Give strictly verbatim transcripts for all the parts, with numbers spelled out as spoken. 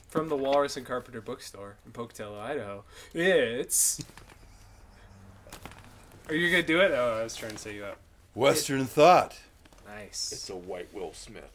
From the Walrus and Carpenter bookstore in Pocatello, Idaho. It's... Are you going to do it? Oh, I was trying to set you up. Western Thought. Nice. It's a white Will Smith.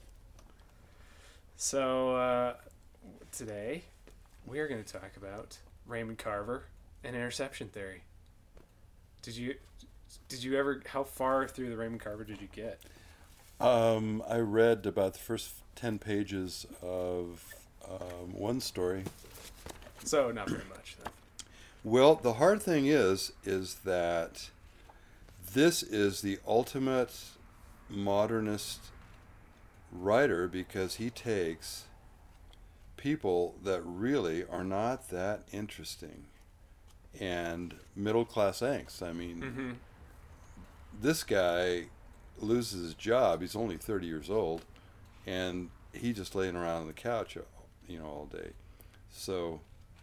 So, uh, today, we are going to talk about Raymond Carver and interception theory. Did you... Did you ever... How far through the Raymond Carver did you get? Um, I read about the first ten pages of um, one story. So, not very much, then. Well, the hard thing is, is that this is the ultimate modernist writer because he takes people that really are not that interesting and middle-class angst. I mean, Mm-hmm. this guy loses his job. He's only thirty years old, and he just laying around on the couch, you know, all day. So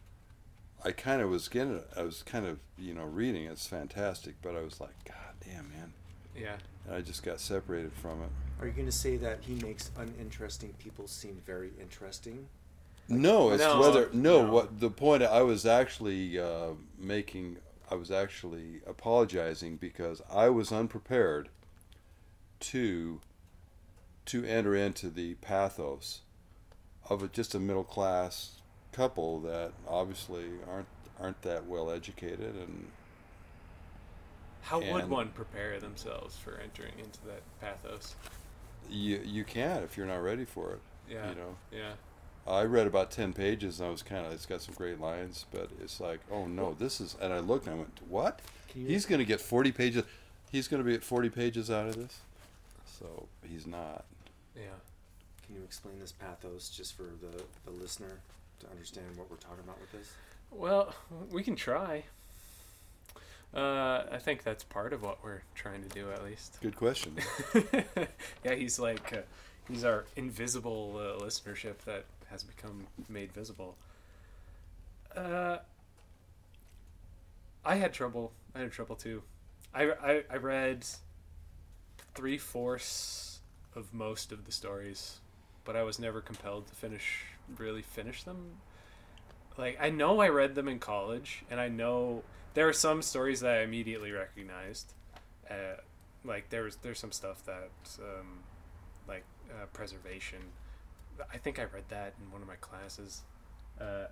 I kind of was getting, I was kind of, you know, reading. It's fantastic, but I was like, God damn, man. Yeah. And I just got separated from it. Are you going to say that he makes uninteresting people seem very interesting? No, it's No, whether no, no. What the point I was actually uh, making, I was actually apologizing because I was unprepared to to enter into the pathos of a, just a middle class couple that obviously aren't aren't that well educated, and How would And- one prepare themselves for entering into that pathos? you you can't if you're not ready for it. Yeah. You know, Yeah. I read about ten pages and I was kind of, it's got some great lines, but it's like, oh no, this is, and I looked and I went, what? Can you, He's going to get forty pages. He's going to be at forty pages out of this. So he's not. Yeah. can you explain this pathos just for the, the listener to understand what we're talking about with this? Well, we can try. Uh, I think that's part of what we're trying to do, at least. Good question. Yeah, he's like, uh, he's our invisible uh, listenership that has become made visible. Uh, I had trouble. I had trouble too. I, I, I read three fourths of most of the stories, but I was never compelled to finish, really finish them. Like, I know I read them in college, and I know there are some stories that I immediately recognized. Uh, like, there was, there's some stuff that, um, like, uh, preservation. I think I read that in one of my classes. Uh,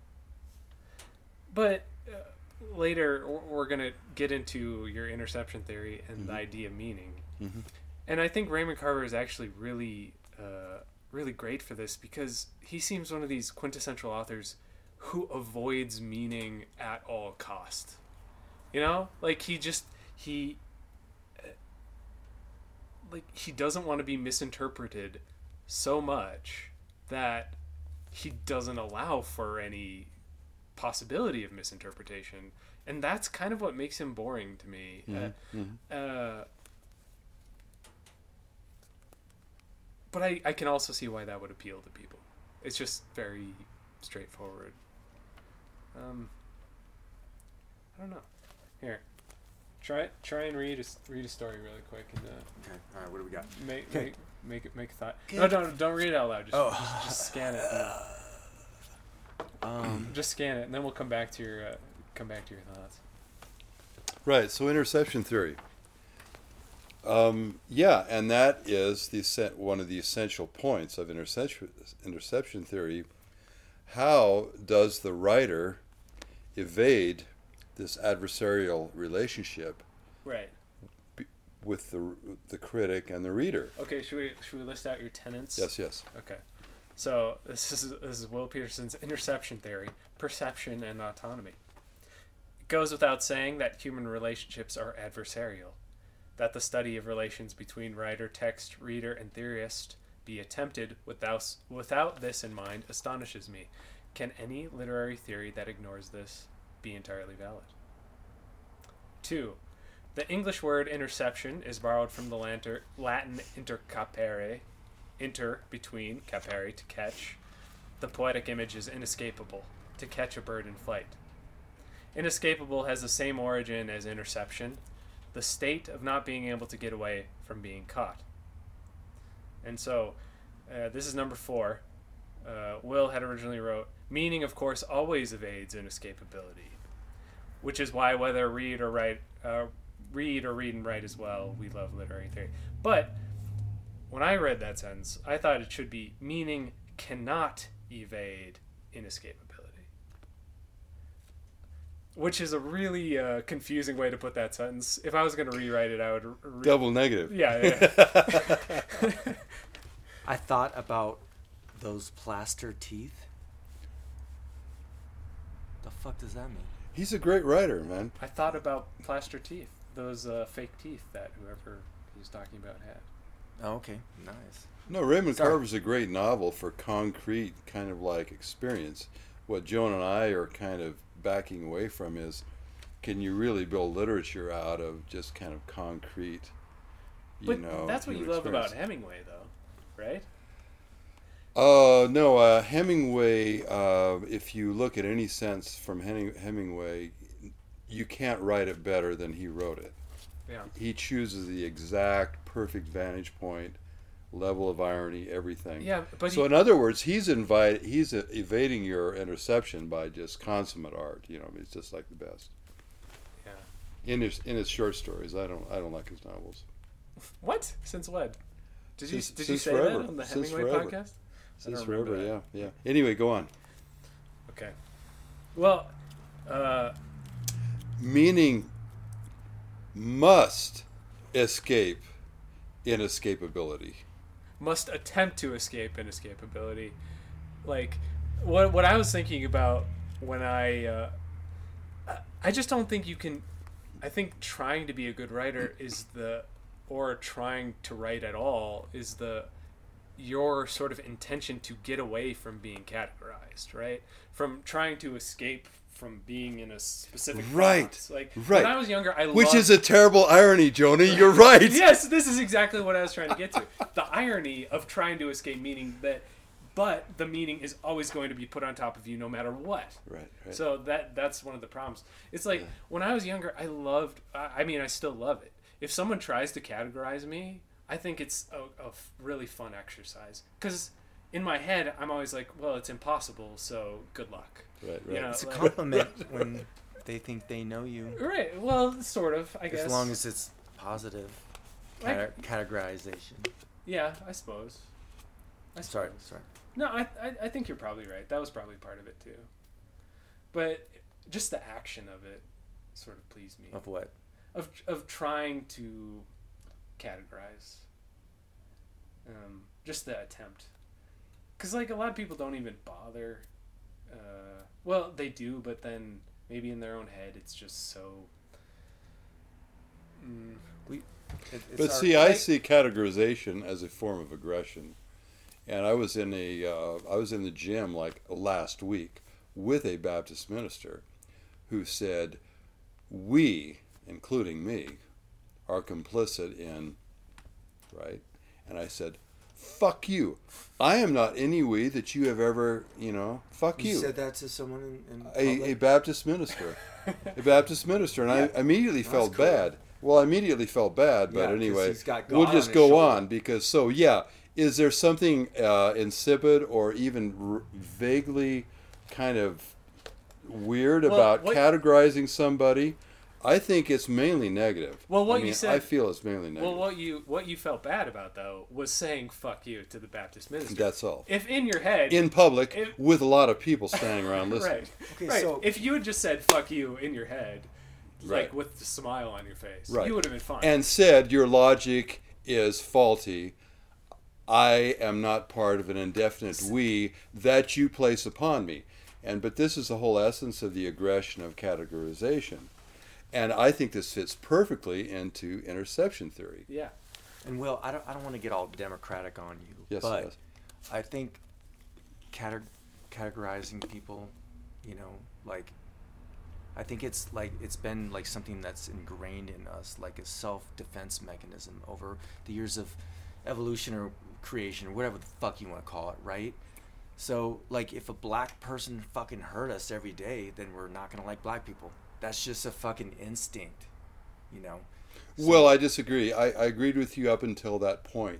but uh, later, we're- we're going to get into your interception theory and the Mhm. idea of meaning. Mm-hmm. And I think Raymond Carver is actually really, uh, really great for this because he seems one of these quintessential authors who avoids meaning at all cost. You know, like he just he, uh, like he doesn't want to be misinterpreted so much that he doesn't allow for any possibility of misinterpretation, and that's kind of what makes him boring to me. Mm-hmm. Uh, uh, But I, I can also see why that would appeal to people. It's just very straightforward. Um, I don't know. Here, try try and read a s- read a story really quick and uh, Okay, all right, what do we got? make Okay. make make it make a thought. No, don't don't read it out loud. Just Oh. just, just scan it. And, Um, just scan it, and then we'll come back to your uh, come back to your thoughts. Right. So interception theory. Um, yeah, and that is the essen- one of the essential points of interception interception theory. How does the writer evade this adversarial relationship Right. with the the critic and the reader? Okay. Should we should we list out your tenets? Yes, yes. Okay. So this is this is Will Peterson's interception theory, perception and autonomy. It goes without saying that human relationships are adversarial, that the study of relations between writer, text, reader, and theorist be attempted without without this in mind astonishes me. Can any literary theory that ignores this be entirely valid? Two, the English word interception is borrowed from the lanter, Latin intercapere, inter, between, capere, to catch. The poetic image is inescapable, to catch a bird in flight. Inescapable has the same origin as interception, the state of not being able to get away from being caught. And so, uh, this is number four. Uh, Will had originally wrote, meaning, of course, always evades inescapability, which is why whether read or write, uh, read or read and write as well, we love literary theory. But when I read that sentence, I thought it should be meaning cannot evade inescapability, which is a really uh, confusing way to put that sentence. If I was going to rewrite it, I would re- Double negative. Yeah, yeah. I thought about those plaster teeth. The fuck does that mean? He's a great writer, man. I thought about plaster teeth, those uh, fake teeth that whoever he was talking about had. Oh, okay, nice. No, Raymond Sorry. Carver's a great novel for concrete kind of like experience. What Joan and I are kind of backing away from is, can you really build literature out of just kind of concrete, you But know? that's what you human love about experience? Hemingway, though, right? Uh, no, uh, Hemingway, uh, if you look at any sense from Hem- Hemingway, you can't write it better than he wrote it. Yeah. He chooses the exact perfect vantage point, level of irony, everything. Yeah, but so he, in other words, he's invite he's uh, evading your interception by just consummate art. You know, it's just like the best. yeah. In his in his short stories, I don't I don't like his novels. What? Since when? Did you Since- did you since say forever. that on the Since Hemingway forever. podcast? I Since don't remember forever, that. yeah, yeah. Anyway, go on. Okay. Well, uh, Meaning must escape inescapability. must attempt to escape inescapability. Like, what what I was thinking about when I, uh, I- I just don't think you can. I think trying to be a good writer is the, or trying to write at all is the, your sort of intention to get away from being categorized, right? From trying to escape from being in a specific Right, box. Like right. when I was younger, I Which loved, is a terrible irony, Joni. You're right. yes, this is exactly what I was trying to get to. The irony of trying to escape meaning that, but the meaning is always going to be put on top of you no matter what. Right, right. So that that's one of the problems. It's like Yeah. when I was younger, I loved. I I mean, I still love it. If someone tries to categorize me, I think it's a, a f- really fun exercise. Because in my head, I'm always like, well, it's impossible, so good luck. Right, right. You know, It's a like- compliment when they think they know you. Right. Well, sort of. I guess. As long as it's positive Like- cate- categorization. Yeah, I suppose. I suppose. Sorry, sorry. No, I, I I think you're probably right. That was probably part of it too. But just the action of it sort of pleased me. Of what? Of of trying to categorize. Um, just the attempt. Because like a lot of people don't even bother. Uh, well, they do, but then maybe in their own head it's just so. Mm, We. It, it's But our- see, I like- see categorization as a form of aggression. And I was in a, uh, I was in the gym like last week with a Baptist minister who said, "We, including me, are complicit in," right? And I said, "Fuck you! I am not any we that you have ever, you know. Fuck You you." said that to someone in, in a, a public? Baptist minister, a Baptist minister, and I immediately That's felt cool. bad. Well, I immediately felt bad, but Yeah, 'cause anyway, he's got we'll God just on his go shoulder. on because so yeah, is there something uh, insipid or even r- vaguely kind of weird Well, about what- categorizing somebody? I think it's mainly negative. Well, what I you mean, said- I feel it's mainly negative. well, what you what you felt bad about though was saying "fuck you" to the Baptist minister. That's all. If in your head, In public, If- with a lot of people standing around listening. right, Okay, right. so- If you had just said "fuck you" in your head, like Right. with the smile on your face, Right. you would have been fine. And said your logic is faulty. I am not part of an indefinite we that you place upon me. And but this is the whole essence of the aggression of categorization. And I think this fits perfectly into interception theory. yeah, And Will, I don't, I don't want to get all democratic on you, Yes, but yes. I think cate- categorizing people, you know, like, I think it's like it's been like something that's ingrained in us, like a self-defense mechanism over the years of evolution or creation or whatever the fuck you want to call it, right? So, like, if a black person fucking hurt us every day, then we're not gonna like black people. That's just a fucking instinct, you know. So- Well, I disagree. I, I agreed with you up until that point.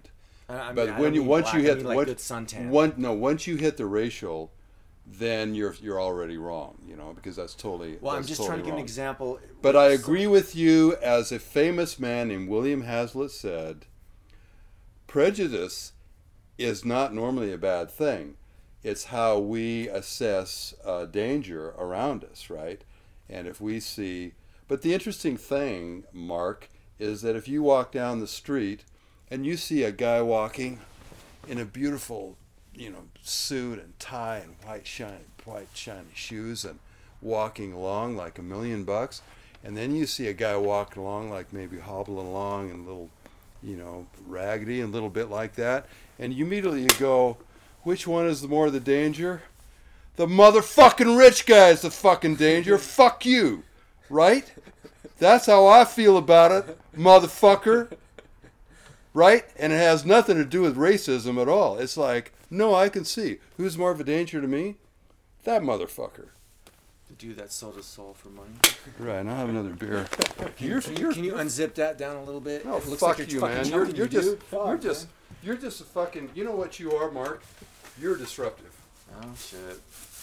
I, I mean, But I when don't you mean once black, you I hit mean, like once, good suntan. one no once you hit the racial, then you're you're already wrong. You know, because that's totally. Well, I'm that's just totally trying to give an wrong. example. But I with agree some- with you, as a famous man named William Hazlitt said, prejudice is not normally a bad thing. It's how we assess uh, danger around us, right? And if we see... But the interesting thing, Mark, is that if you walk down the street and you see a guy walking in a beautiful, you know, suit and tie and white shiny, white shiny shoes and walking along like a million bucks, and then you see a guy walking along like maybe hobbling along and a little, you know, raggedy and a little bit like that, and you immediately you go, which one is the more the danger? The motherfucking rich guy is the fucking danger. Fuck you, right? That's how I feel about it, motherfucker. Right? And it has nothing to do with racism at all. It's like, no, I can see. Who's more of a danger to me? That motherfucker. The dude that sold his soul for money. Right, and I'll have another beer. You're, Can you, you're, can you unzip that down a little bit? no, It looks fuck like you, fucking man. You're, choking you're you, just, dude. Fuck, you're just, man. you're just a fucking. You know what you are, Mark? You're disruptive. Oh shit.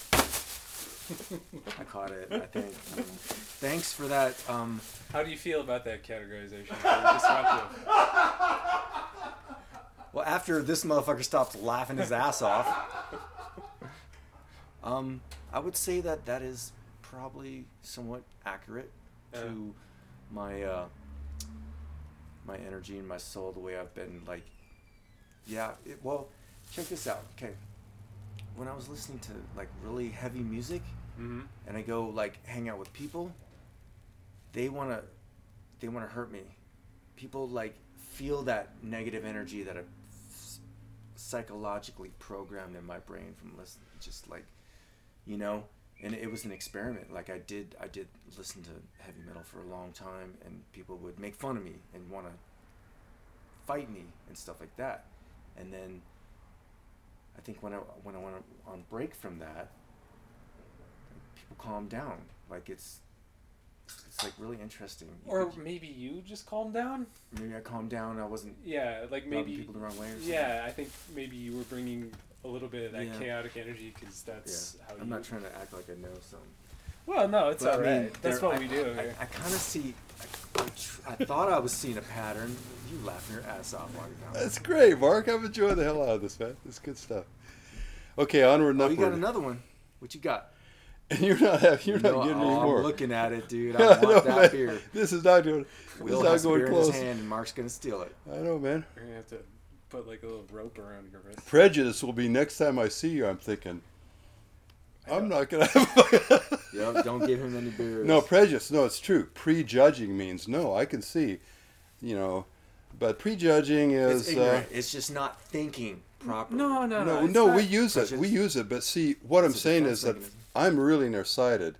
I caught it. I think. Um, thanks for that. Um, How do you feel about that categorization? Disruptive. well, after this motherfucker stops laughing his ass off, um, I would say that that is probably somewhat accurate to Yeah. my uh, my energy and my soul, the way I've been. Like, yeah. It, well, check this out. Okay, when I was listening to like really heavy music. Mm-hmm. And I go like hang out with people, they wanna they wanna hurt me. People like feel that negative energy that I've psychologically programmed in my brain from listening, just like, you know. And it was an experiment. Like I did I did listen to heavy metal for a long time, and people would make fun of me and want to fight me and stuff like that. And then I think when I when I went on break from that, people calm down. Like it's it's like really interesting. You Or could- maybe you just calm down. maybe I calmed down. I wasn't Yeah, like rubbing maybe. people the wrong way or something. Yeah, I think maybe you were bringing a little bit of that Yeah. chaotic energy because that's Yeah. how you. I'm not trying to act like I know something. Well, no, it's But, all I mean, right. That's there- what I- we do I, here. I, kind of see. I, I, tr- I thought I was seeing a pattern. You laughing your ass off while you're down. That's great, Mark. I'm enjoying the hell out of this, man. It's good stuff. Okay, onward and Oh, upward. you got another one. What you got? And you're not having, you're No, not getting oh, any more. I'm looking at it, dude. I Yeah, want I know, that man. beer. This is not doing. This Will is not has going beer in close. his hand, and Mark's gonna steal it. I know, man. We're gonna have to put like a little rope around your wrist. Prejudice will be next time I see you. I'm thinking, I'm not gonna have. Yep, don't give him any beers. No, prejudice. No, it's true. Prejudging means no. I can see, you know, but prejudging it's is. Uh, ignorant. It's just not thinking properly. No, no, no. no, it's no, not- we use it. We prejudice. use it. But see, what I'm It's a saying defense is that mechanism. I'm really nearsighted.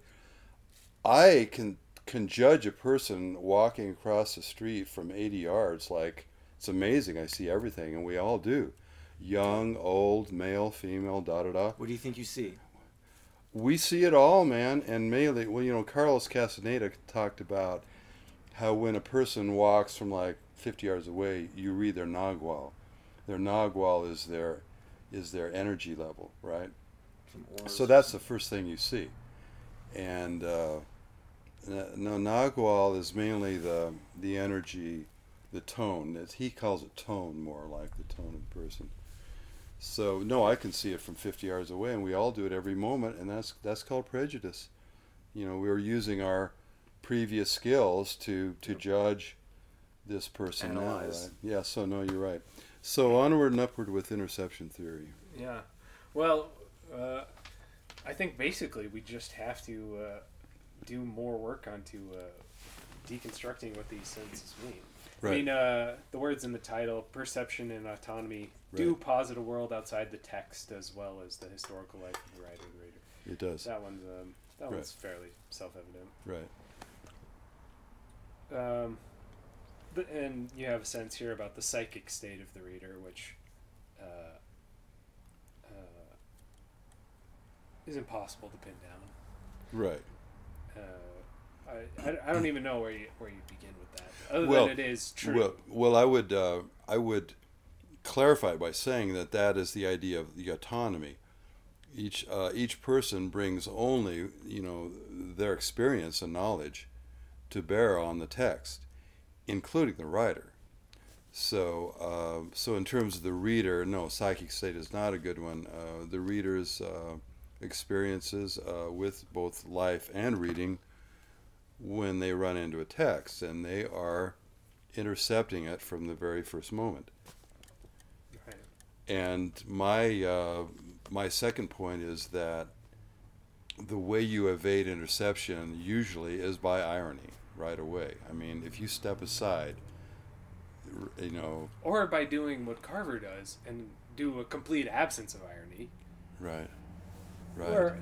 I can can judge a person walking across the street from eighty yards. Like, it's amazing. I see everything, and we all do. Young, old, male, female, da da da. What do you think you see? We see it all, man. And mainly, well, you know, Carlos Castaneda talked about how when a person walks from like fifty yards away, you read their nagual. Their nagual is their is their energy level, right? Some orbs So or that's the something? first thing you see. And uh, no, nagual is mainly the the energy, the tone. It's, he calls it tone, more like the tone of the person. So no, I can see it from fifty yards away, and we all do it every moment, and that's that's called prejudice. You know, we were using our previous skills to to judge this person now, Analyze. right? Yeah. So no, you're right. So onward and upward with interception theory. Yeah. Well, uh, I think basically we just have to uh, do more work onto uh, deconstructing what these senses mean. I Right. mean, uh, the words in the title, perception and autonomy, do Right. posit a world outside the text as well as the historical life of the writer and reader. It does. That one's um, that Right. one's fairly self-evident. Right. Um, but, and you have a sense here about the psychic state of the reader, which uh, uh, is impossible to pin down. Right. Uh, I, I, I don't even know where you where you begin with that, other Well, than it is true. Well, well, I would uh, I would clarify by saying that that is the idea of the autonomy. Each uh, each person brings only, you know, their experience and knowledge to bear on the text, including the writer. So, uh, so in terms of the reader, no, psychic state is not a good one. Uh, the reader's uh, experiences uh, with both life and reading when they run into a text, and they are intercepting it from the very first moment. Right. And my uh, my second point is that the way you evade interception usually is by irony right away. I mean, if you step aside, you know, or by doing what Carver does and do a complete absence of irony. Right. Right. Or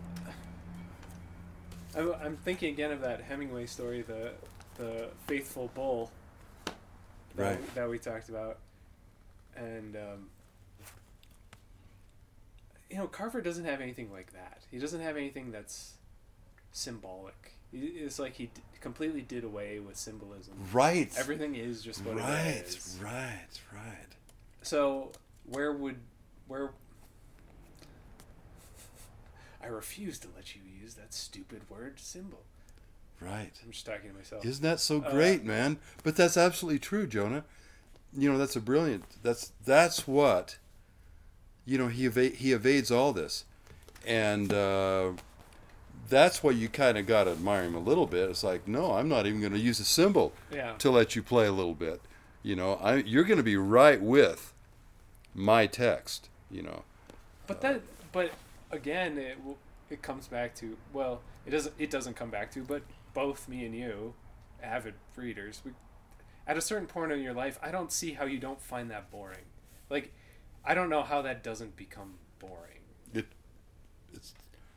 I'm, I'm thinking again of that Hemingway story, the the faithful bull. That, Right. that we talked about, and um, you know, Carver doesn't have anything like that. He doesn't have anything that's symbolic. It's like he d- completely did away with symbolism. Right. Everything is just what right. it is. Right. Right. So where would where I refuse to let you use that stupid word symbol. Right. I'm just talking to myself. Isn't that so Uh, great, man? But that's absolutely true, Jonah. You know, that's a brilliant. That's that's what. You know, he eva- he evades all this, and uh, that's what you kind of got to admire him a little bit. It's like, no, I'm not even going to use a symbol Yeah. to let you play a little bit. You know, I you're going to be right with my text. You know. But that, but again, it will, it comes back to, well, it doesn't it doesn't come back to, but both me and you, avid readers, we, at a certain point in your life, I don't see how you don't find that boring. Like, I don't know how that doesn't become boring. It it's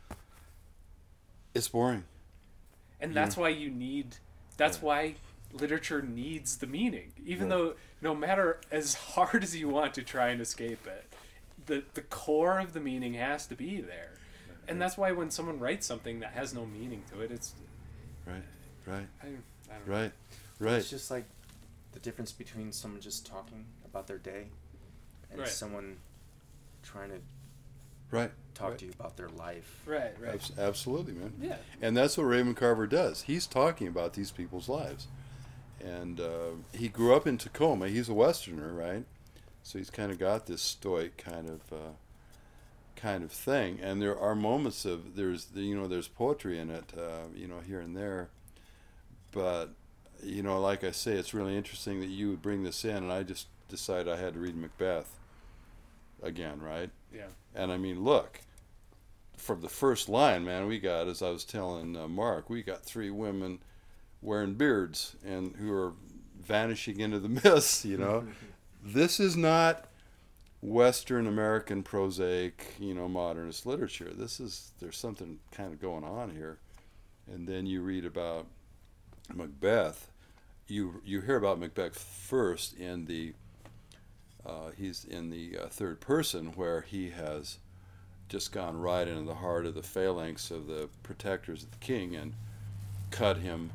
it's boring. And Yeah. that's why you need. That's Yeah. why literature needs the meaning, even Right. though no matter as hard as you want to try and escape it, the the core of the meaning has to be there. And that's why when someone writes something that has no meaning to it, it's Right. Right. I, I don't know. Right. Right. It's just like the difference between someone just talking about their day and Right. someone trying to Right. talk right. to you about their life. Right, right. Abs- absolutely, man. Yeah. And that's what Raymond Carver does. He's talking about these people's lives. And uh, he grew up in Tacoma. He's a Westerner, right? So he's kind of got this stoic kind of uh, kind of thing. And there are moments of there's you know there's poetry in it, uh, you know here and there. But you know, like I say, it's really interesting that you would bring this in, and I just decided I had to read Macbeth again, right? Yeah. And I mean, look, from the first line, man, we got, as I was telling uh, Mark, we got three women wearing beards and who are vanishing into the mist, you know. This is not Western American prosaic, you know, modernist literature. This is, there's something kind of going on here. And then you read about Macbeth. You you hear about Macbeth first in the, uh, he's in the uh, third person where he has just gone right into the heart of the phalanx of the protectors of the king and cut him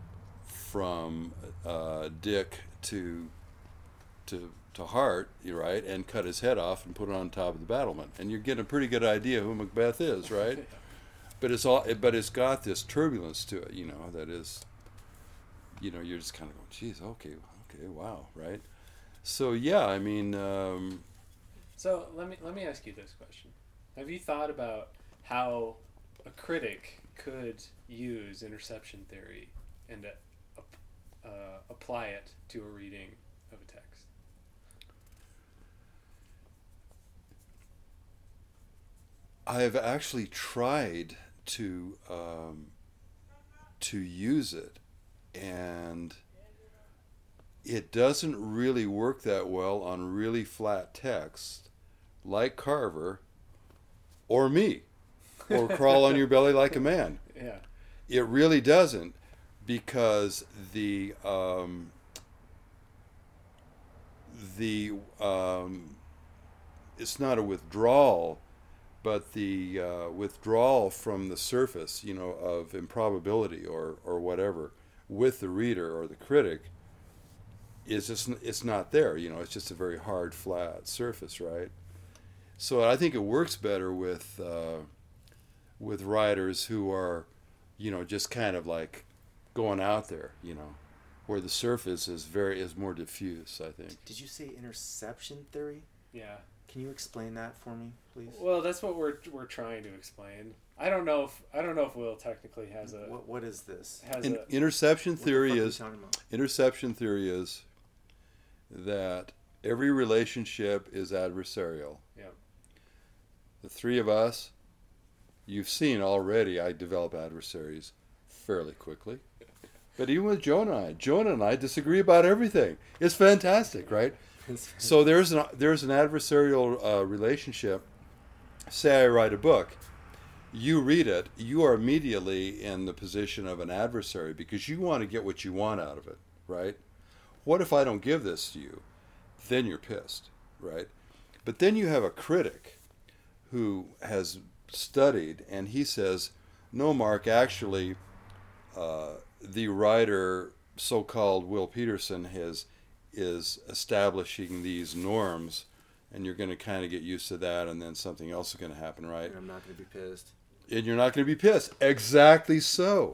from uh, Dick to to to Hart, right, and cut his head off and put it on top of the battlement, and you're getting a pretty good idea who Macbeth is, right? But it's all, but it's got this turbulence to it, you know, that is, you know, you're just kind of going, geez, okay, okay, wow, right? So yeah, I mean, um, So let me let me ask you this question: have you thought about how a critic could use interception theory and uh, uh, apply it to a reading of a text? I've actually tried to um, to use it, and it doesn't really work that well on really flat text, like Carver, or me, or Crawl on Your Belly Like a Man. Yeah. It really doesn't, because the um, the um, it's not a withdrawal, but the uh, withdrawal from the surface, you know, of improbability or or whatever, with the reader or the critic, is just it's not there. You know, it's just a very hard, flat surface, right? So I think it works better with uh, with writers who are, you know, just kind of like going out there, you know, where the surface is very is more diffuse, I think. Did you say interception theory? Yeah. Can you explain that for me, please? Well, that's what we're we're trying to explain. I don't know if I don't know if Will technically has a What what is this? has In, a interception What the theory fuck are we is talking about? interception theory is that every relationship is adversarial. Yeah. The three of us, you've seen already, I develop adversaries fairly quickly. But even with Jonah and I, Jonah and I disagree about everything. It's fantastic, right? So there's an there's an adversarial uh, relationship. Say I write a book, you read it, you are immediately in the position of an adversary because you want to get what you want out of it, right? What if I don't give this to you? Then you're pissed, right? But then you have a critic who has studied, and he says, no, Mark, actually, uh, the writer, so-called Will Peterson, has is establishing these norms, and you're going to kind of get used to that, and then something else is going to happen, right? And I'm not going to be pissed. And you're not going to be pissed. Exactly so.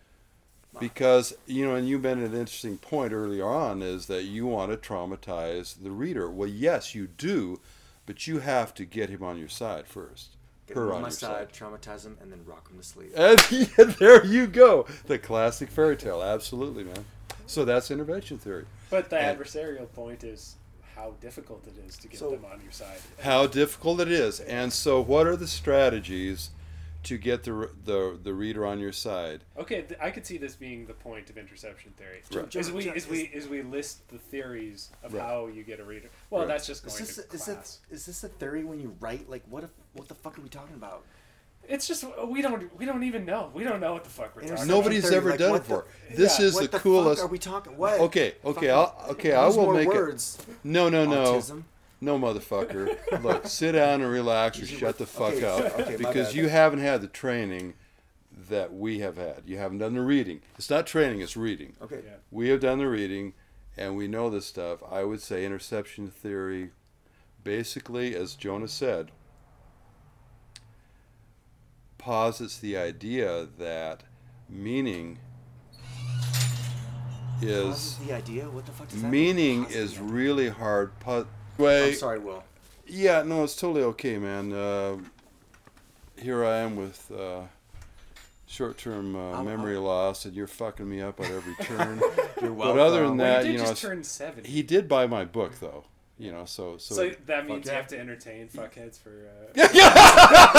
Wow. Because, you know, and you made an interesting point earlier on, is that you want to traumatize the reader. Well, yes, you do, but you have to get him on your side first. Get Her him on on my your side, side. traumatize him, and then rock him to sleep. And there you go. The classic fairy tale. Absolutely, man. So that's intervention theory. but the and- adversarial point is how difficult it is to get So- them on your side. How difficult it is. And so what are the strategies to get the the, the reader on your side? Okay, th- I could see this being the point of interception theory. Right. As we John, as is- we as we list the theories of Right. how you get a reader. Well, Right. that's just Is going this, to is, class. this, is this a theory when you write? Like, what if, what the fuck are we talking about? It's just we don't we don't even know. We don't know what the fuck we're talking Interception about. Nobody's theory, ever like, done what it before. the- This yeah, is what the the coolest. fuck are we talking? What? Okay, okay, Fucking- I'll, okay, I use will more make words. it. No, no, no. Autism. No, motherfucker. Look, sit down and relax or Use your shut the words. fuck Okay, up. okay, my because bad. you haven't had the training that we have had. You haven't done the reading. It's not training, it's reading. Okay. Yeah. We have done the reading, and we know this stuff. I would say interception theory, basically, as Jonah said, posits the idea that meaning is Causes the idea? What the fuck does that meaning mean? Causes is the idea. really hard. Po- way, I'm sorry, Will. Yeah, no, it's totally okay, man. Uh, here I am with uh, short-term uh, I'm- memory I'm- loss, and you're fucking me up at every turn. You're But other than Well, that, you you did know, just turn seven. he did buy my book, though. You know, so so. so that means yeah. you have to entertain fuckheads for. Uh,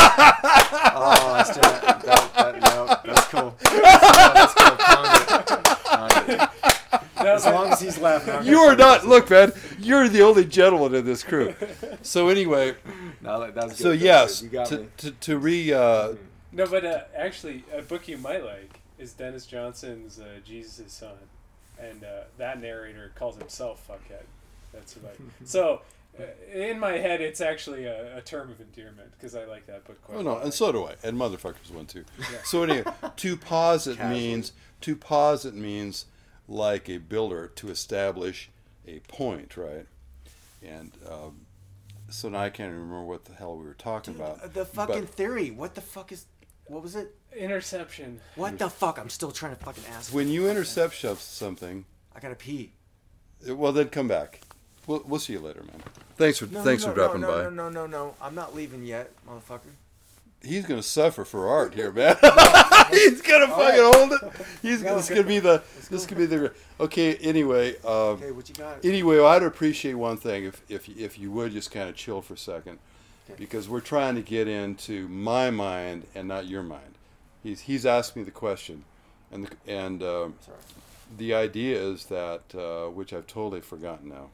Oh, that's that, that, that, no, that's cool. That's cool. Pound it. Pound it. As long as he's laughing. I'm you gonna are not. fucking- Look, man, you're the only gentleman in this crew. So anyway, No, that, that was good. so That was yes, good. You got to, me. to to re. Uh, no, but uh, actually, a book you might like is Dennis Johnson's uh, Jesus' Son, and uh, that narrator calls himself fuckhead. That's who I. So, uh, in my head, it's actually a, a term of endearment because I like that book quite. oh a no, lot. and so do I, and motherfuckers one too. Yeah. So anyway, to posit Casually. means to posit means like a builder to establish a point, right? And um, so now I can't remember what the hell we were talking Dude, about. the fucking but theory. What the fuck is? What was it? Interception. What the fuck? I'm still trying to fucking ask. when you intercept shove- something, I gotta pee. well then come back. We'll we'll see you later, man. Thanks for No, thanks no, for dropping no, by. No, no, no, no. I'm not leaving yet, motherfucker. He's gonna suffer for art here, man. He's gonna fucking right. hold it. He's Go, this go. could be the this go. could be the okay. Anyway, um, Okay, what you got? anyway, I'd appreciate one thing if if if you would just kind of chill for a second, Okay. because we're trying to get into my mind and not your mind. He's he's asked me the question, and the, and um, Sorry. the idea is that uh, which I've totally forgotten now.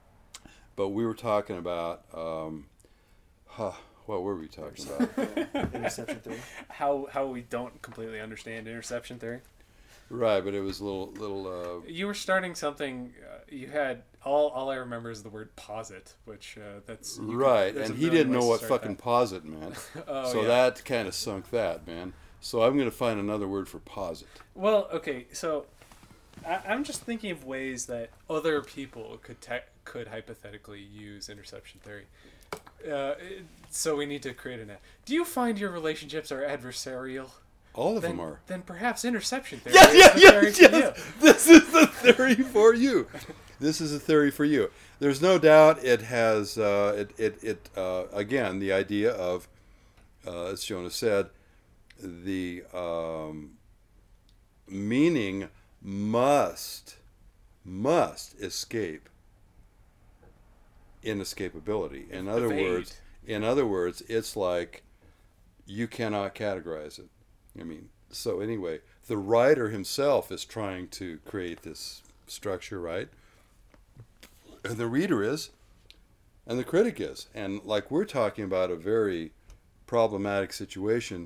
But we were talking about um, huh, what were we talking about? Interception theory. How how we don't completely understand interception theory. Right, but it was a little little. Uh, You were starting something. Uh, you had all. All I remember is the word posit, which uh, that's you could- right, there's and a he million didn't know ways what to start fucking that. posit meant, Oh, so yeah. that kind of sunk that, man. So I'm gonna find another word for posit. Well, okay, so I, I'm just thinking of ways that other people could te- could hypothetically use interception theory. Uh, it- so we need to create an. Do you find your relationships are adversarial? All of Then, them are. then perhaps interception theory Yes, is yes, the yes, theory yes. for you. This is the theory for you. This is a theory for you. There's no doubt it has, uh, it, it, it uh, again, the idea of, uh, as Jonah said, the um, meaning must, must escape inescapability. In other Evade. words, in other words, it's like you cannot categorize it. I mean, so anyway, the writer himself is trying to create this structure, right? And the reader is, and the critic is. And like we're talking about a very problematic situation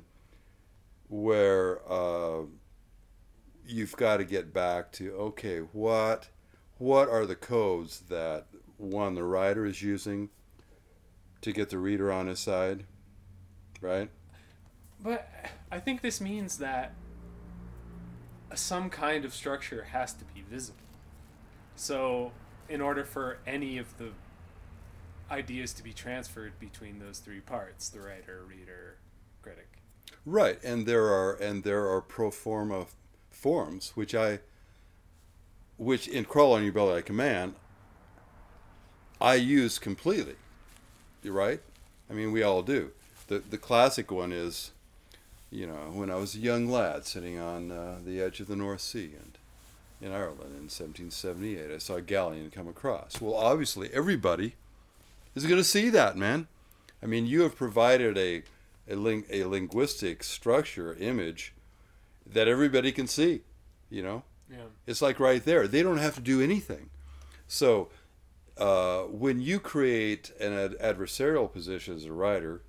where uh, you've got to get back to, okay, what what are the codes that, one, the writer is using to get the reader on his side, right? But I think this means that some kind of structure has to be visible. So, in order for any of the ideas to be transferred between those three parts, the writer, reader, critic. Right, and there are and there are pro forma forms which I which in Crawl on Your Belly Like a Man I use completely. You're right? I mean, we all do. The the classic one is, you know, when I was a young lad sitting on uh, the edge of the North Sea and in Ireland in seventeen seventy-eight, I saw a galleon come across. Well, obviously, everybody is going to see that, man. I mean, you have provided a a, ling- a linguistic structure, image, that everybody can see, you know? Yeah. It's like right there. They don't have to do anything. So uh, when you create an ad- adversarial position as a writer,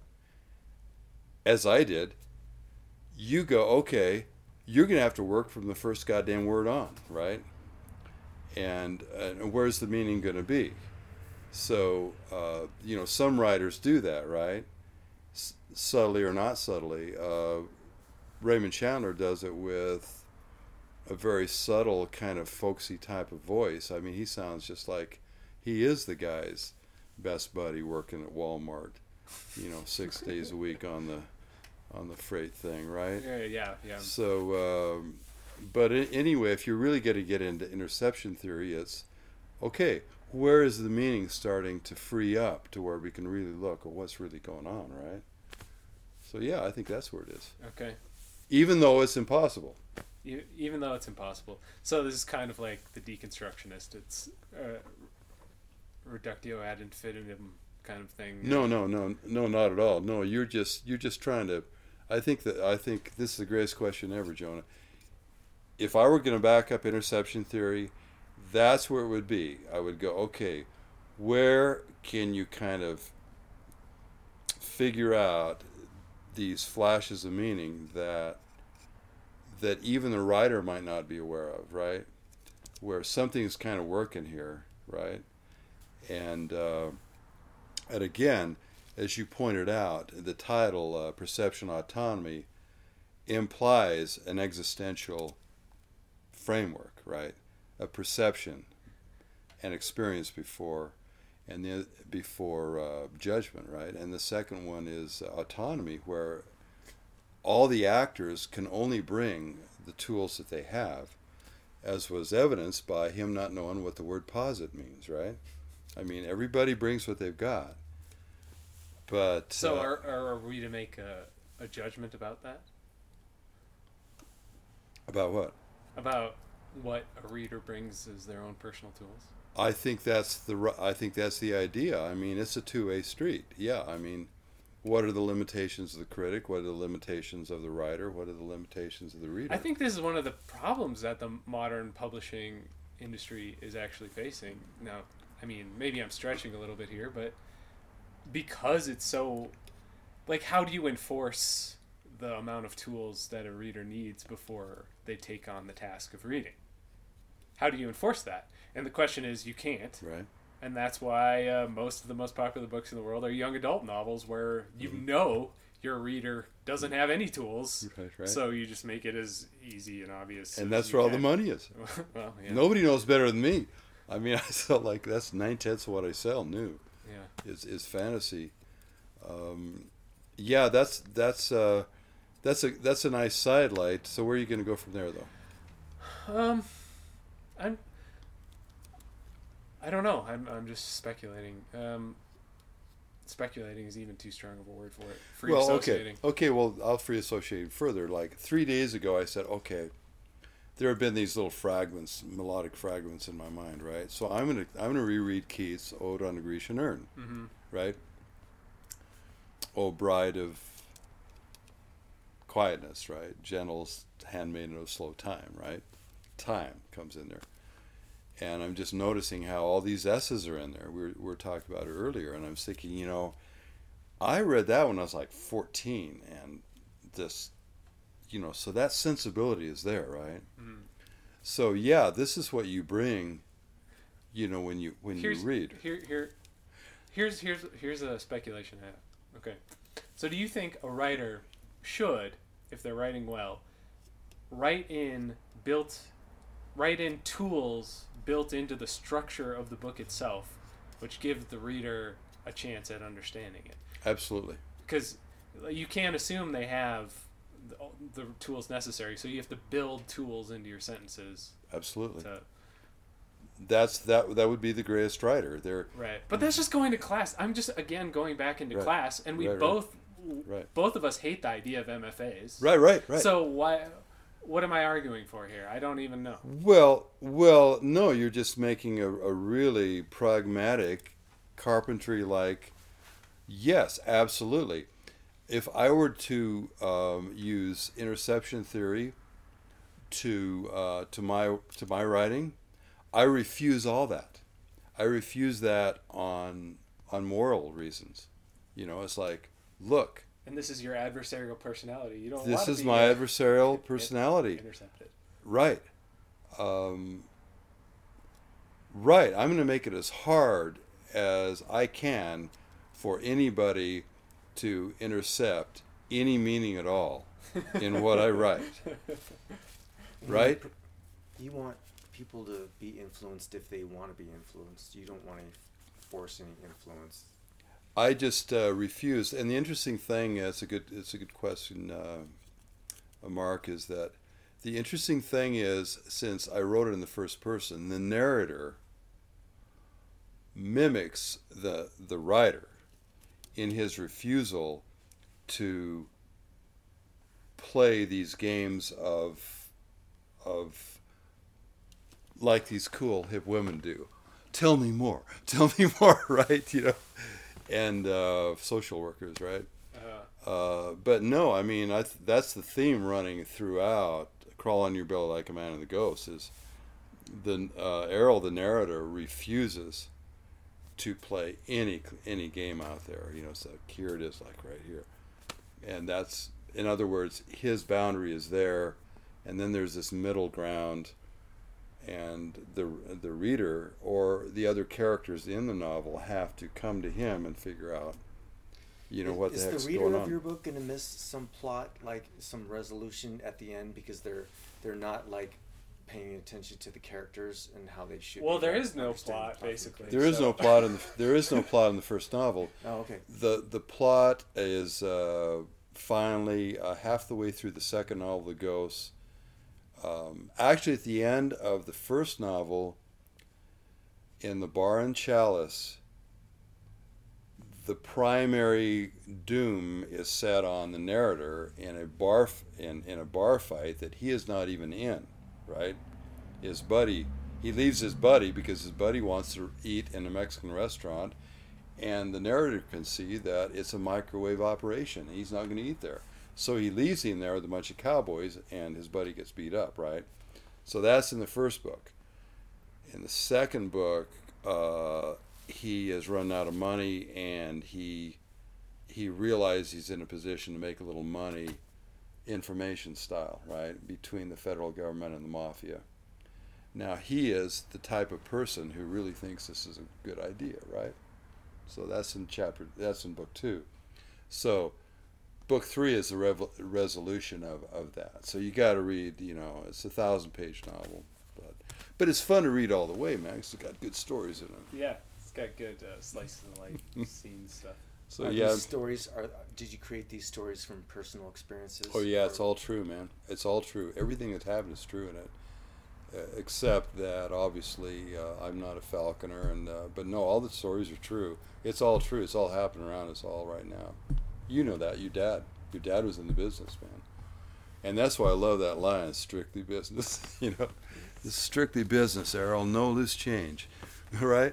as I did, you go, okay, you're going to have to work from the first goddamn word on, right? And, uh, where's the meaning going to be? So, uh, you know, some writers do that, right? S- subtly or not subtly. Uh, Raymond Chandler does it with a very subtle kind of folksy type of voice. I mean, he sounds just like he is the guy's best buddy working at Walmart, you know, six days a week on the on the freight thing, right? Yeah, yeah, yeah. So, um, but I- anyway, if you're really going to get into interception theory, it's, okay, where is the meaning starting to free up to where we can really look at what's really going on, right? So, yeah, I think that's where it is. Okay. Even though it's impossible. E- Even though it's impossible. So this is kind of like the deconstructionist. It's uh, reductio ad infinitum kind of thing. No, no, no, no, not at all. No, you're just you're just trying to. I think that I think this is the greatest question ever, Jonah. If I were going to back up interception theory, that's where it would be. I would go, okay, where can you kind of figure out these flashes of meaning that that even the writer might not be aware of, right? Where something's kind of working here, right? And uh, and again, as you pointed out, the title uh, "Perception Autonomy" implies an existential framework, right? A perception and experience before, and the before uh, judgment, right? And the second one is uh, autonomy, where all the actors can only bring the tools that they have, as was evidenced by him not knowing what the word posit means, right? I mean, everybody brings what they've got. But So uh, are, are we to make a, a judgment about that? about what? About what a reader brings as their own personal tools? I think that's the ri- I think that's the idea. I mean, it's a two-way street. Yeah, I mean, what are the limitations of the critic? What are the limitations of the writer? What are the limitations of the reader? I think this is one of the problems that the modern publishing industry is actually facing. Now, I mean, maybe I'm stretching a little bit here, but because it's so, like, how do you enforce the amount of tools that a reader needs before they take on the task of reading? How do you enforce that? And the question is, you can't. Right. And that's why uh, most of the most popular books in the world are young adult novels where you Mhm. know your reader doesn't have any tools, Right, right. so you just make it as easy and obvious. And as that's you where all can. the money is. Well, yeah. Nobody knows better than me. I mean, I sell like that's nine tenths of what I sell new. Yeah. Is is fantasy. Um, yeah, that's that's uh, that's a that's a nice sidelight. So where are you going to go from there, though? Um, I'm. I don't know. I'm. I'm just speculating. Um, speculating is even too strong of a word for it. Free Well, associating. okay, okay. Well, I'll free associate further. Like three days ago, I said, okay, there have been these little fragments, melodic fragments in my mind, right? So I'm gonna I'm gonna reread Keats' Ode on the Grecian Urn, Mm-hmm. right? O bride of quietness, right? Gentle handmaiden of slow time, right? Time comes in there. And I'm just noticing how all these S's are in there. We were, we were talking about it earlier, and I was thinking, you know, I read that when I was like fourteen, and this, you know, so that sensibility is there, right? Mm-hmm. So yeah, this is what you bring, you know, when you when Here's, you read. Here, here, here's here's here's a speculation I have. Okay, so do you think a writer should, if they're writing well, write in built, write in tools built into the structure of the book itself, which give the reader a chance at understanding it? Absolutely. Because you can't assume they have the, the tools necessary, so you have to build tools into your sentences. Absolutely. To, That's that. That would be the greatest writer. They're right, but that's just going to class. I'm just again going back into Right. class, and we Right, right. both, Right. both of us hate the idea of M F As. right, right, right. So why? What am I arguing for here? I don't even know. Well, well, no, you're just making a, a really pragmatic, carpentry-like. Yes, absolutely. If I were to um, use interception theory to uh, to my to my writing, I refuse all that. I refuse that on on moral reasons. You know, it's like, look, And this is your adversarial personality. You don't. this wanna is be my uh, adversarial personality. Intercepted. Right. Um, right. I'm going to make it as hard as I can for anybody to intercept any meaning at all in what I write. Right? You want people to be influenced if they want to be influenced. You don't want to force any influence. I just uh, refuse. And the interesting thing, it's a good, it's a good question, uh, Mark, is that the interesting thing is, since I wrote it in the first person, the narrator mimics the the writer in his refusal to play these games of of like these cool hip women do. Tell me more. Tell me more. Right? You know, and uh, social workers, right? Uh, Uh, but no, I mean, I th- that's the theme running throughout Crawl on Your Belly Like a Man in the Ghost is the uh, Errol, the narrator, refuses to play any any game out there. You know, so here it is, like right here. And that's, in other words, his boundary is there, and then there's this middle ground, and the the reader or the other characters in the novel have to come to him and figure out, you know, what is the heck's the reader going of on. your book going to miss some plot, like some resolution at the end, because they're they're not like paying attention to the characters and how they should? well, be, there like, is no understand plot, the plot. basically. There is so- no plot in the there is no plot in the first novel. Oh, okay. The the plot is uh, finally uh, half the way through the second novel, The Ghosts. Um, actually, at the end of the first novel, in the Bar and Chalice, the primary doom is set on the narrator in a bar f- in, in a bar fight that he is not even in, right? His buddy, he leaves his buddy because his buddy wants to eat in a Mexican restaurant, and the narrator can see that it's a microwave operation. He's not going to eat there. So he leaves him there with a bunch of cowboys, and his buddy gets beat up, right? So that's in the first book. In the second book, uh, he has run out of money, and he he realizes he's in a position to make a little money, information style, right, between the federal government and the mafia. Now, he is the type of person who really thinks this is a good idea, right? So that's in chapter, that's in book two. So book three is the rev- resolution of, of that. So you got to read, you know, it's a thousand page novel, but but it's fun to read all the way, man. 'Cause it's got good stories in it. Yeah, it's got good uh, slices of life scene stuff. So Are yeah. these stories are did you create these stories from personal experiences? Oh yeah, or- it's all true, man. It's all true. Everything that's happened is true in it, uh, except that obviously uh, I'm not a falconer, and uh, but no, all the stories are true. It's all true. It's all happening around us all right now. You know that. Your dad. Your dad was in the business, man, and that's why I love that line. It's strictly business. You know, it's strictly business, Errol. No loose change, right?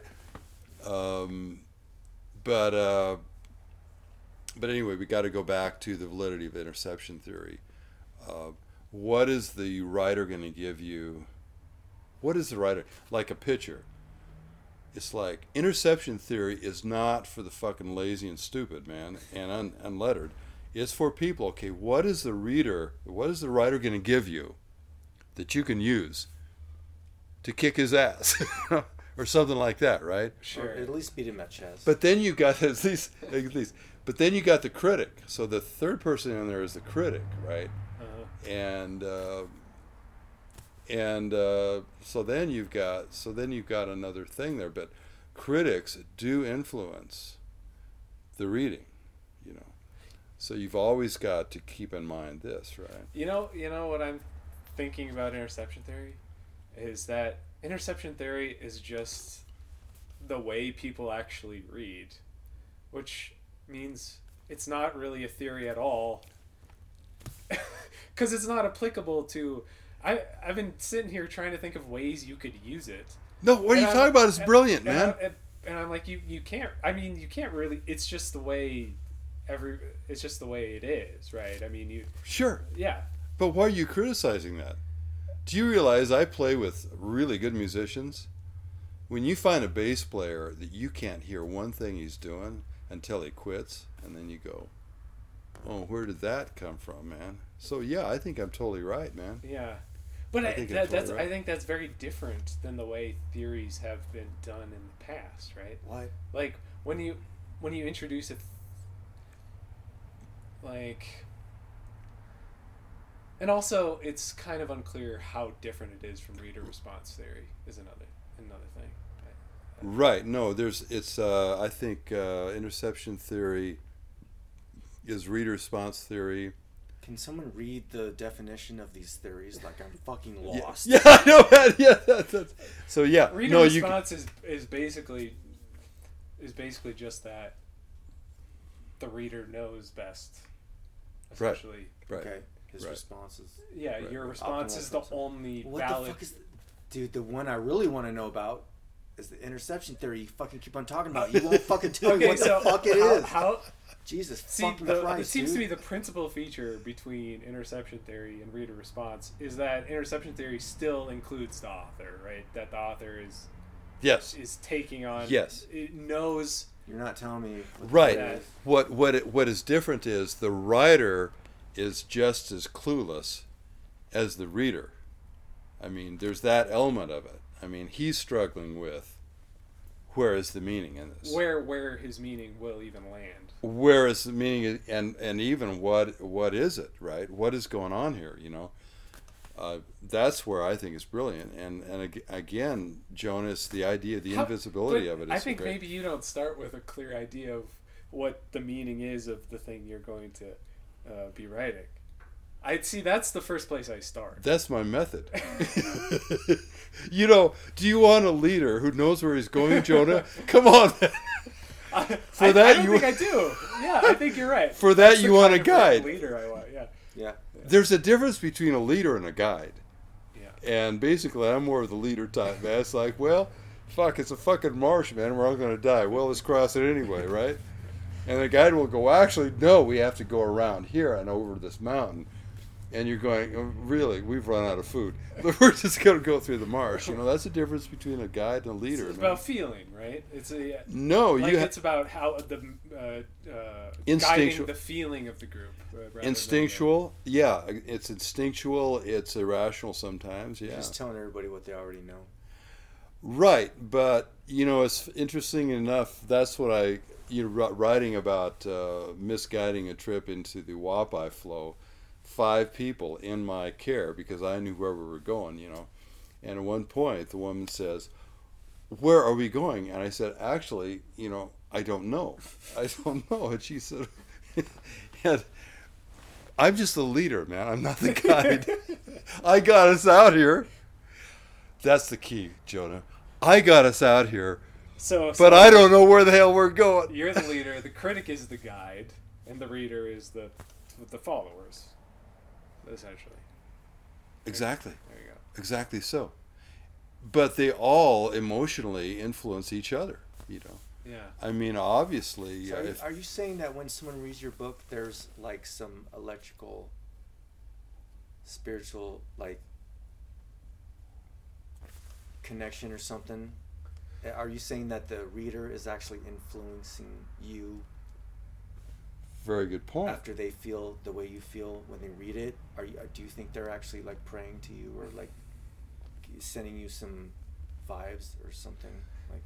Um, but. Uh, But anyway, we got to go back to the validity of interception theory. Uh, what is the writer going to give you? What is the writer like a pitcher? It's like interception theory is not for the fucking lazy and stupid, man, and un- unlettered. It's for people. Okay, what is the reader? What is the writer going to give you that you can use to kick his ass, or something like that, right? Or at least beat him at chess. But then you got at least at least. But then you got the critic. So the third person in there is the critic, right? Uh-huh. And uh, and uh, so then you've got so then you've got another thing there. But critics do influence the reading, you know. So you've always got to keep in mind this, right? You know, you know what I'm thinking about interception theory is that interception theory is just the way people actually read, which means it's not really a theory at all, because it's not applicable to. I I've been sitting here trying to think of ways you could use it. No, what are you And talking I'm- about? It's and- brilliant, and man. I- and, and I'm like, you you can't. I mean, you can't really. It's just the way every. It's just the way it is, right? I mean, you. Sure, Yeah. but why are you criticizing that? Do you realize I play with really good musicians? When you find a bass player that you can't hear one thing he's doing until he quits, and then you go, oh, where did that come from, man? So yeah, I think I'm totally right, man. Yeah, but I I think that, that's that's right. I think that's very different than the way theories have been done in the past, right? Why? Like when you when you introduce a th- like, and also it's kind of unclear how different it is from reader response theory. Is another another thing. Right. No, there's. It's. Uh, I think uh, interception theory is reader response theory. Can someone read the definition of these theories? Like I'm fucking Yeah, lost. yeah, I know that. Yeah, that's, that's, so yeah. Reader no, you. response is is basically is basically just that the reader knows best, Right. essentially. Right. Okay. His Right. responses. Yeah, Right. your response Optimal is the response. only What valid. the fuck is, the, dude? The one I really want to know about is the interception theory. You fucking keep on talking about. You won't fucking tell me Okay, what so the fuck it how, is. how Jesus see fucking the, Christ, it seems dude. to me the principal feature between interception theory and reader response is that interception theory still includes the author, right? That the author is Yes. is taking on. Yes. It knows. You're not telling me. What the Right. fuck it is. What what it, what is different is the writer is just as clueless as the reader. I mean, there's that element of it. I mean, he's struggling with where is the meaning in this? Where where his meaning will even land. Where is the meaning, and and even what what is it, right? What is going on here? You know, uh, that's where I think is brilliant. And and ag- again, Jonas, the idea, the How- invisibility but of it is I think great. maybe you don't start with a clear idea of what the meaning is of the thing you're going to uh, be writing. I see. That's the first place I start. That's my method. You know, do you want a leader who knows where he's going, Jonah? Come on, man. I, For I, that I don't you- think I do. Yeah, I think you're right. For that That's you the want kind a of guide. leader I want. Yeah. Yeah. There's a difference between a leader and a guide. Yeah. And basically, I'm more of the leader type, man. It's like, well, fuck, it's a fucking marsh, man. We're all going to die. Well, let's cross it anyway, right? And the guide will go, actually, no, we have to go around here and over this mountain. And you're going, oh, really, we've run out of food. We're just going to go through the marsh. You know, that's the difference between a guide and a leader. It's man. about feeling, right? It's a No, like you ha- it's about how the uh, uh, Instinctual- guiding the feeling of the group. Uh, rather than the- instinctual. Yeah, it's instinctual. It's irrational sometimes. Yeah. Just telling everybody what they already know. Right, but you know, it's interesting enough. That's what I you know, ri- writing about uh, misguiding a trip into the Wapai flow, five people in my care because I knew where we were going, you know. And at one point, the woman says, "Where are we going?" And I said, "Actually, you know, I don't know. I don't know." And she said, and "I'm just the leader, man. I'm not the guide. I got us out here." That's the key, Jonah. I got us out here, So, but so I don't know where the hell we're going. You're the leader. The critic is the guide, and the reader is the the followers. Essentially. Exactly. There you go. Exactly so. But they all emotionally influence each other, you know. Yeah. I mean, obviously, So uh, are, you, if are you saying that when someone reads your book, there's like some electrical, spiritual, like connection or something? Uh, Are you saying that the reader is actually influencing you very good point. after they feel the way you feel when they read it? Are you? Do you think they're actually like praying to you or like sending you some vibes or something? Like,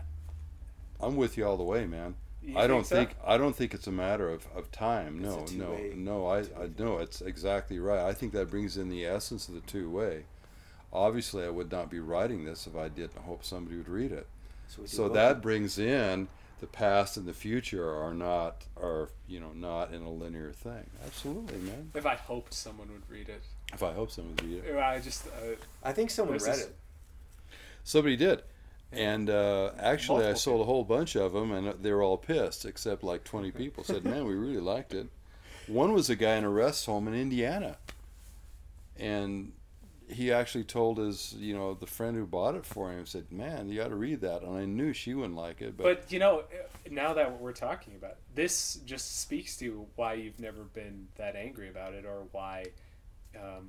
I'm with you all the way, man. You I don't think think so? I don't think it's a matter of, of time. It's a No, no, two-way- no. I, two-way I thing. no. It's exactly right. I think that brings in the essence of the two way. Obviously, I would not be writing this if I didn't hope somebody would read it. so with So your book, that brings in the past and the future are not are you know not in a linear thing. Absolutely, man. If I hoped someone would read it, If I hope someone would read it, I just uh, I think someone There's read this- it. somebody did. And uh, actually, I Multiple sold a whole bunch of them, and they were all pissed, except like twenty people said, "Man, we really liked it." One was a guy in a rest home in Indiana, and he actually told his, you know, the friend who bought it for him, said, "Man, you got to read that." And I knew she wouldn't like it, but, But you know, now that we're talking about it, this, just speaks to why you've never been that angry about it, or why, um,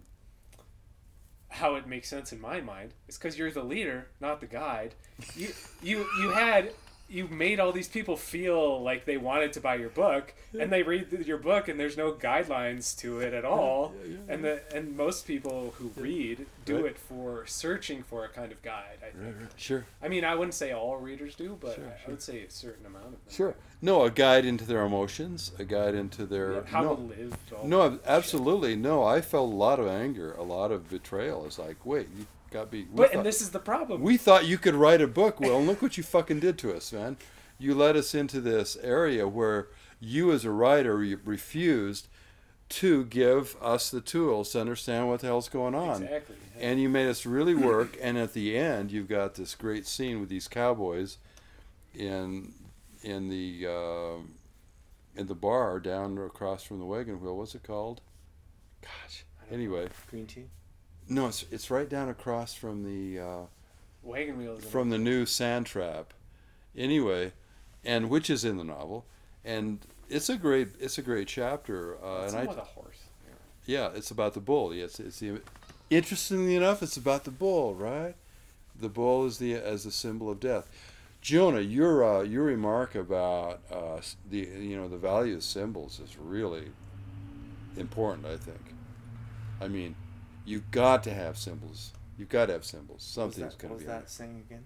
how it makes sense in my mind. It's because you're the leader, not the guide. You, you, you had, you made all these people feel like they wanted to buy your book, and they read th- your book, and there's no guidelines to it at all. Yeah, yeah, And the and most people who read do Right. it for searching for a kind of guide. I think. right, right. Sure, I mean, I wouldn't say all readers do, but Sure, I, I sure. would say a certain amount of them. sure. No, a guide into their emotions, a guide into their Yeah, how no. to live. all No, that absolutely no. I felt a lot of anger, a lot of betrayal. It's like, wait, you got me. we shit. But thought- and this is the problem. We thought you could write a book. Well, look what you fucking did to us, man. You led us into this area where you, as a writer, re- refused to give us the tools to understand what the hell's going on. Exactly. yeah. And you made us really work. And at the end, you've got this great scene with these cowboys in in the uh, in the bar down across from the wagon wheel. What's it called? Gosh. I don't know. Anyway, Green tea. no, it's it's right down across from the. Uh, Wagon wheels. from the new Sand Trap, anyway, and which is in the novel, and it's a great it's a great chapter. Uh, It's and I with a horse. yeah, it's about the bull. Yes, it's the interestingly enough, it's about the bull, right? The bull is the as the symbol of death. Jonah, your uh, your remark about uh, the you know the value of symbols is really important. I think. I mean, you've got to have symbols. You've got to have symbols. Something's What going was to that, be. what was that saying again?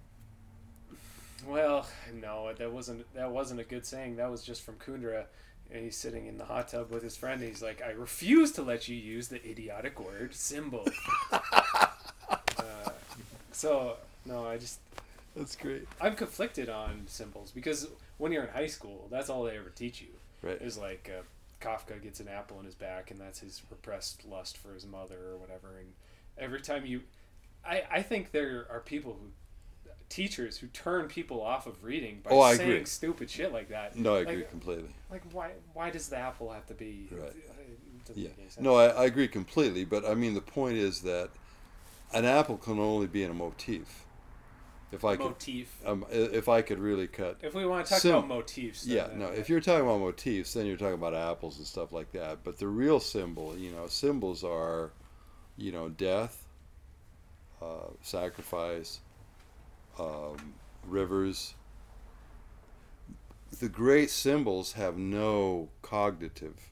Well, no, that wasn't that wasn't a good saying. That was just from Kundra. And he's sitting in the hot tub with his friend. And he's like, "I refuse to let you use the idiotic word symbol." uh, so no, I just That's great. I'm conflicted on symbols because when you're in high school, that's all they ever teach you. Right. Is like uh, Kafka gets an apple in his back, and that's his repressed lust for his mother or whatever. And every time you, I I think there are people who, teachers who turn people off of reading by Oh, I saying agree. stupid shit like that. No, I Like- agree completely. Like why why does the apple have to be? Right. It doesn't Yeah. make any sense. No, I, I agree completely. But I mean, the point is that an apple can only be in a motif. If I could, motif. um, i- if I could really cut. If we want to talk Sim- about motifs, then, Yeah, uh, no. If you're talking about motifs, then you're talking about apples and stuff like that. But the real symbol, you know, symbols are, you know, death, uh, sacrifice, um, rivers. The great symbols have no cognitive,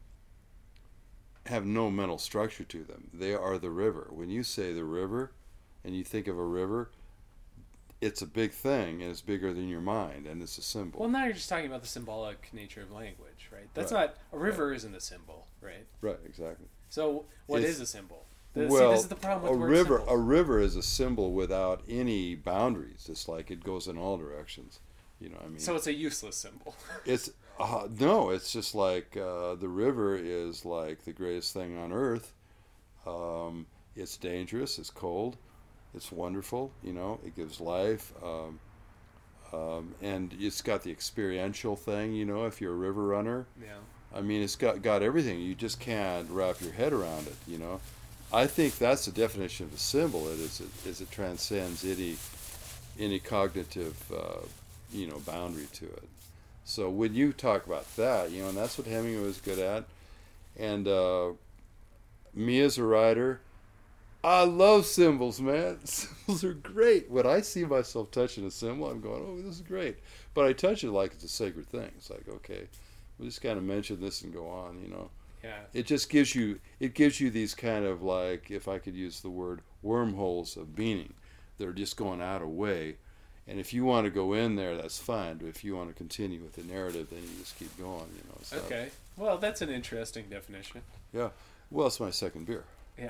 have no mental structure to them. They are the river. When you say the river, and you think of a river, it's a big thing, and it's bigger than your mind, and it's a symbol. Well, now you're just talking about the symbolic nature of language, right? That's Right. not a river isn't a symbol, right? Right, exactly. So what It's- is a symbol? The- well, See, this is the problem with a word river symbols. a river is a symbol without any boundaries. It's like it goes in all directions. You know, I mean, So it's a useless symbol. it's uh, no, it's just like uh, the river is like the greatest thing on earth. Um, it's dangerous. It's cold. It's wonderful. You know, it gives life. Um, um, and it's got the experiential thing. You know, if you're a river runner, Yeah. I mean, it's got got everything. You just can't wrap your head around it. You know, I think that's the definition of a symbol. It is it, is it transcends any any cognitive uh, you know boundary to it. So when you talk about that, you know, and that's what Hemingway was good at. And uh, me as a writer, I love symbols, man. Symbols are great. When I see myself touching a symbol, I'm going, oh, this is great. But I touch it like it's a sacred thing. It's like, okay, we'll just kind of mention this and go on, you know. Yeah. It just gives you, it gives you these kind of like, if I could use the word, wormholes of meaning. They're just going out of way. And if you want to go in there, that's fine. But if you want to continue with the narrative, then you just keep going, you know. So, Okay. Well, that's an interesting definition. yeah. Well, it's my second beer. Yeah.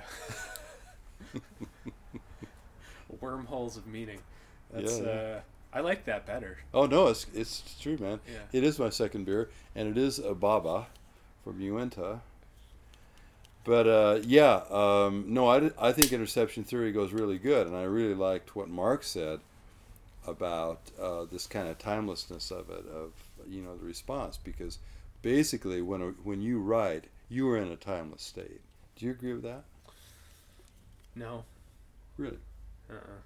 Wormholes of meaning. That's Yeah, yeah. uh I like that better. Oh no, it's it's true, man. Yeah. It is my second beer, and it is a Baba from Uinta. But uh, yeah, um, no, I, I think interception theory goes really good, and I really liked what Mark said about uh, this kind of timelessness of it, of you know the response, because basically when a, when you write, you are in a timeless state. Do you agree with that? No. Really? Uh-uh.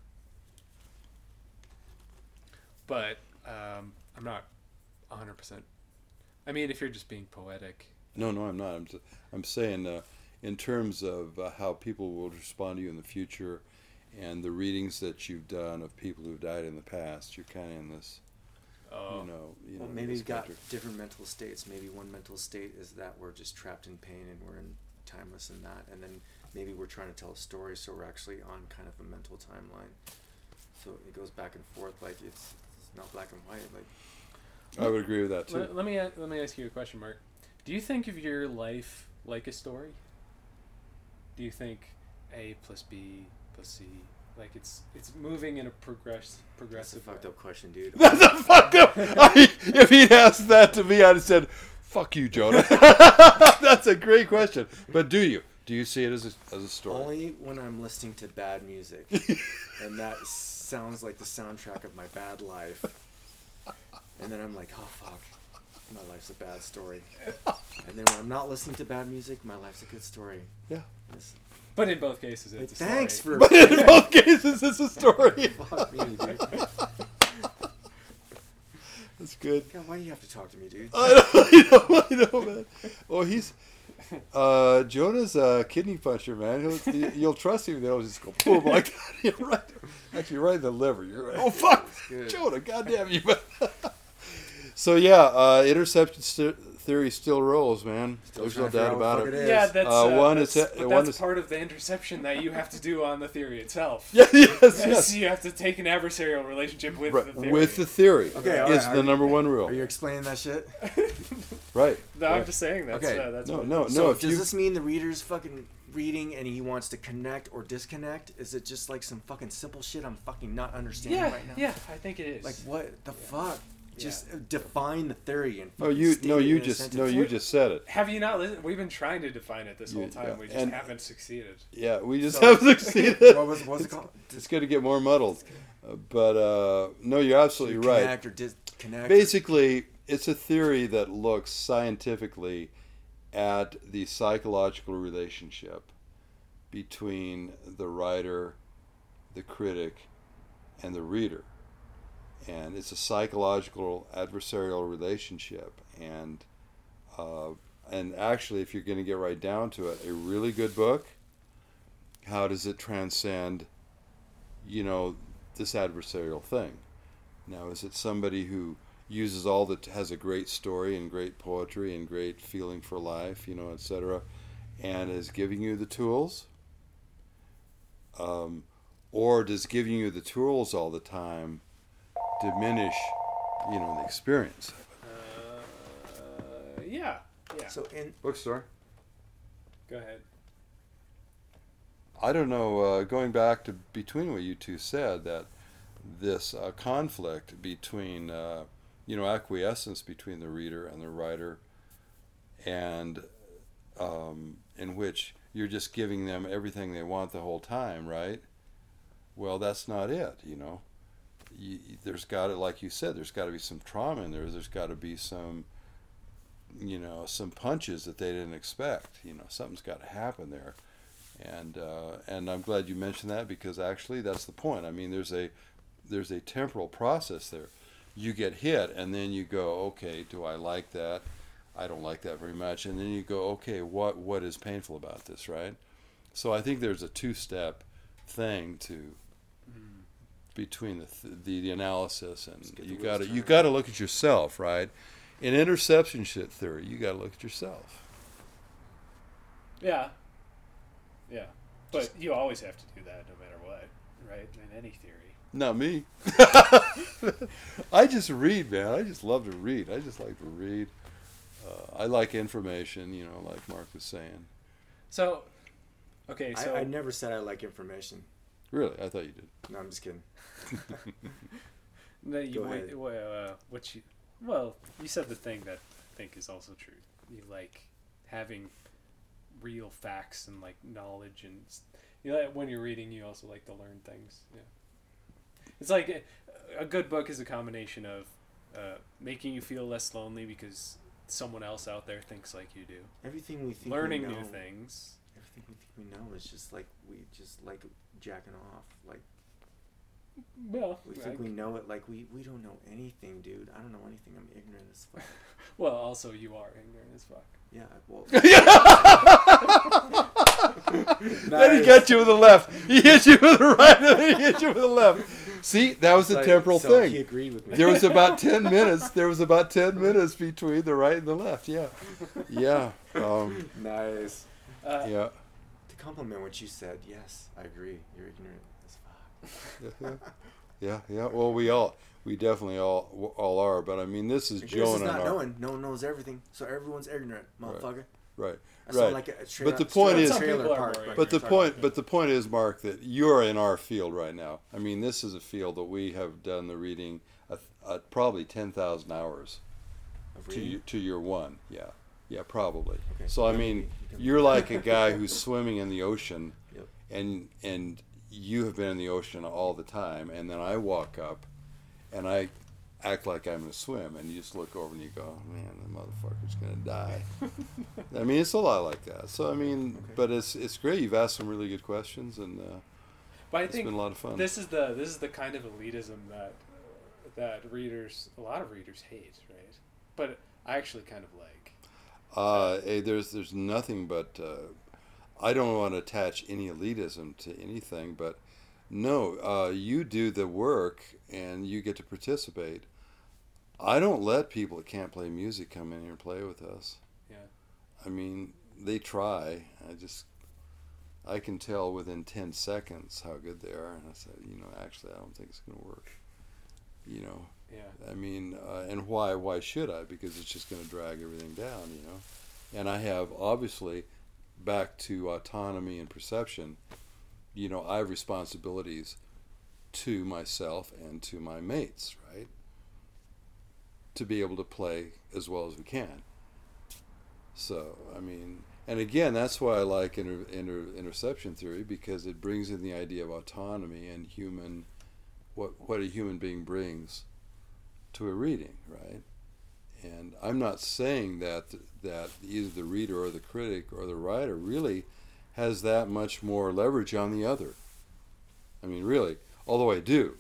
But um, I'm not one hundred percent. I mean, if you're just being poetic. No, no, I'm not. I'm just, I'm saying uh, in terms of uh, how people will respond to you in the future, and the readings that you've done of people who've died in the past, you're kind of in this, Oh. you know, you Well, know, maybe this we've got country. different mental states. Maybe one mental state is that we're just trapped in pain and we're in timeless in that, and then maybe we're trying to tell a story, so we're actually on kind of a mental timeline. So it goes back and forth, like it's, it's not black and white. Like I would agree with that too. Let, let me a- let me ask you a question, Mark. Do you think of your life like a story? Do you think A plus B plus C, like it's it's moving in a progress that's a progressive fucked way? up question, dude. That's a fucked up. I, if he'd asked that to me, I'd have said, "Fuck you, Jonah." That's a great question. But do you? Do you see it as a, as a story? Only when I'm listening to bad music, and that sounds like the soundtrack of my bad life. And then I'm like, oh fuck, my life's a bad story. And then when I'm not listening to bad music, my life's a good story. Yeah. It's, But in both cases, it's a thanks story. for But in both cases, it's a story. fuck me, dude. That's good. God, why do you have to talk to me, dude? I know, I know, I know, man. Oh, he's uh, Jonah's a kidney puncher, man. He'll, you- you'll trust him. They'll just go boom like that. You're right. Actually, right in the liver. You're right. Oh fuck, good. Jonah! Goddamn you! So yeah, uh, interception st- theory still rolls, man. Still There's trying no to figure doubt out what about the it. fuck it is. Yeah, that's, Uh, uh, one that's, is- but one that's is- part of the interception that you have to do on the theory itself. Yeah, yes, Yes, yes. you have to take an adversarial relationship with Right, the theory. with the theory Okay, all is right, the are number you- one rule. Are you explaining that shit? Right. no, I'm right. just saying that's Okay. uh, that's No, what no, it is. no. So if does you, this mean the reader's fucking reading and he wants to connect or disconnect? Is it just like some fucking simple shit I'm fucking not understanding Yeah, right now? yeah, I think it is. Like what the fuck? Yeah. Just uh, define the theory and no, fucking you, state no, it you in a just, sentence. no, you just said it. Have you not listened? We've been trying to define it this You- whole time. yeah, We just and- haven't succeeded. Yeah, we just So- haven't succeeded. What was what's it called? It's going to get more muddled. Uh, but uh, no, you're absolutely right. Connect or disconnect. Basically, it's a theory that looks scientifically at the psychological relationship between the writer, the critic, and the reader. And it's a psychological adversarial relationship. And uh, and actually, if you're going to get right down to it, a really good book, how does it transcend, you know, this adversarial thing? Now, is it somebody who uses all that, has a great story and great poetry and great feeling for life, you know, et cetera, and is giving you the tools? Um, or does giving you the tools all the time diminish, you know, the experience? Uh, yeah, yeah. So in Bookstore. Go ahead. I don't know, uh, going back to between what you two said, that this uh, conflict between, uh, you know, acquiescence between the reader and the writer, and um, in which you're just giving them everything they want the whole time, right? Well, that's not it, you know. You, there's got to, like you said, there's got to be some trauma in there. There's got to be some, you know, some punches that they didn't expect. You know, something's got to happen there. And uh, and I'm glad you mentioned that, because actually that's the point. I mean, there's a there's a temporal process there. You get hit, and then you go, okay, do I like that? I don't like that very much. And then you go, okay, what what is painful about this, right? So I think there's a two-step thing to mm. between the, th- the the analysis, and you got to you got to look at yourself, right? In interception shit theory, you got to look at yourself. Yeah. Yeah, but Just, you always have to do that no matter what, right? In any theory. Not me. I just read, man. I just love to read. I just like to read. Uh, I like information, you know, like Mark was saying. So, okay, so... I, I never said I like information. Really? I thought you did. No, I'm just kidding. no, you, Go ahead. Well, uh, what you, well, you said the thing that I think is also true. You like having real facts and like knowledge, and you know, when you're reading, you also like to learn things. Yeah, it's like a, a good book is a combination of uh, making you feel less lonely because someone else out there thinks like you do. Everything we think learning we know, new things. Everything we think we know is just like we just like jacking off. Like, well, we I, think we know it. Like we we don't know anything, dude. I don't know anything. I'm ignorant as fuck. Well, also you are ignorant as fuck. Yeah, well. Then he got you with the left. He hit you with the right, and then he hit you with the left. See, that was the like, temporal so thing. He agreed with me. There was about ten minutes. There was about ten minutes between the right and the left. Yeah, yeah. Um, nice. Uh, yeah. To compliment what you said, yes, I agree. You're ignorant as fuck. yeah, yeah, yeah. Well, we all, we definitely all, all are. But I mean, this is Joe and not our. knowing. No one knows everything, so everyone's ignorant, motherfucker. Right. I Right. Like a tra- but the point is, park, but the point, but the point is, Mark, that you're in our field right now. I mean, this is a field that we have done the reading at, at probably ten thousand hours to you, to your one. Yeah, yeah, probably. Okay. So I mean, you're like a guy who's swimming in the ocean, yep. and and you have been in the ocean all the time, and then I walk up, and I act like I'm going to swim, and you just look over and you go, man, the motherfucker's going to die. I mean, it's a lot like that. So, I mean, okay. but it's it's great. You've asked some really good questions, and uh, but I it's think been a lot of fun. This is the this is the kind of elitism that that readers, a lot of readers hate, right? But I actually kind of like. Uh, hey, there's there's nothing but, uh, I don't want to attach any elitism to anything, but no, uh, you do the work, and you get to participate. I don't let people that can't play music come in here and play with us. Yeah. I mean, they try. I just, I can tell within ten seconds how good they are. And I said, you know, actually, I don't think it's going to work. You know? Yeah. I mean, uh, and why, why should I? Because it's just going to drag everything down, you know? And I have, obviously, back to autonomy and perception, you know, I have responsibilities to myself and to my mates, right? To be able to play as well as we can. So, I mean, and again, that's why I like inter, inter, interception theory, because it brings in the idea of autonomy and human, what what a human being brings to a reading, right? And I'm not saying that that either the reader or the critic or the writer really has that much more leverage on the other. I mean, really, although I do.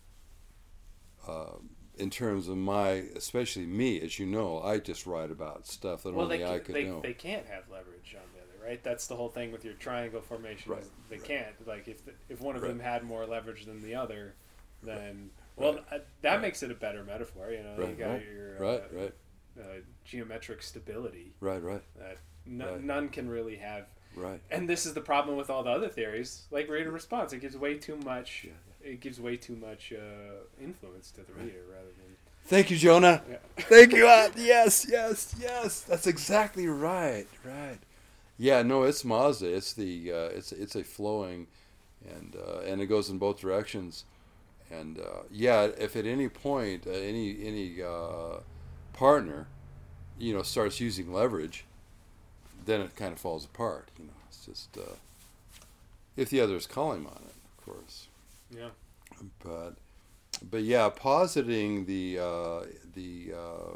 Uh, in terms of my, especially me, as you know, I just write about stuff that well, only they, I could they, know. They can't have leverage on the other, right? That's the whole thing with your triangle formation. Right. Is they right. can't. Like, if the, if one of right. them had more leverage than the other, then, well, right. uh, that right. makes it a better metaphor, you know? Right. You got right. your right. Uh, right. Uh, geometric stability. Right, right. That n- right. none can really have Right. And this is the problem with all the other theories, like reader response. It gives way too much. Yeah, It gives way too much uh, influence to the reader rather than. Thank you, Jonah. Yeah. Thank you. Uh, yes, yes, yes. That's exactly right. Right. Yeah. No, it's Mazda. It's the. Uh, it's it's a flowing, and uh, and it goes in both directions, and uh, yeah. If at any point uh, any any uh, partner, you know, starts using leverage, then it kind of falls apart. You know, it's just uh, if the other is calling on it, of course. Yeah. But. But yeah, positing the uh, the uh,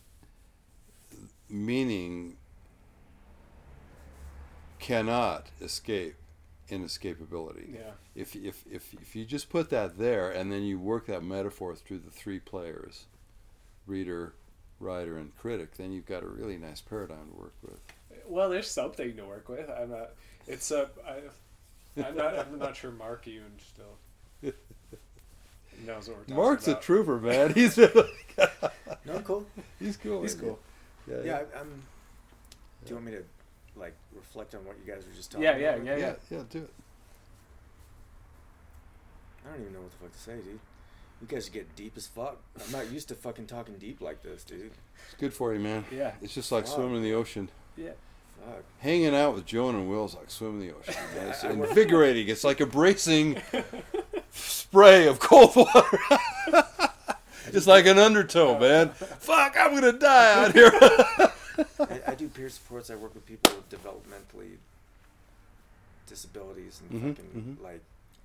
meaning cannot escape inescapability. Yeah. If if if if you just put that there and then you work that metaphor through the three players, reader, writer, and critic, then you've got a really nice paradigm to work with. Well, there's something to work with. I'm not. It's a. I, I'm not. I'm not sure Mark Yoon still knows what we're talking Mark's about. a trooper, man. He's No, I'm cool. he's cool. He's isn't cool. he? Yeah, Yeah, yeah, I, I'm. Do you want me to, like, reflect on what you guys were just talking Yeah, yeah, about? yeah, yeah, yeah. Do it. I don't even know what the fuck to say, dude. You guys get deep as fuck. I'm not used to fucking talking deep like this, dude. It's good for you, man. Yeah. It's just like Wow. swimming in the ocean. Yeah. Fuck. Hanging out with Joan and Will's like swimming in the ocean. Man. It's I- I work- invigorating. It's like a bracing spray of cold water. It's like an undertow, man. Fuck, I'm gonna die out here. I, I do peer supports. I work with people with developmentally disabilities and Mhm, fucking mhm. like,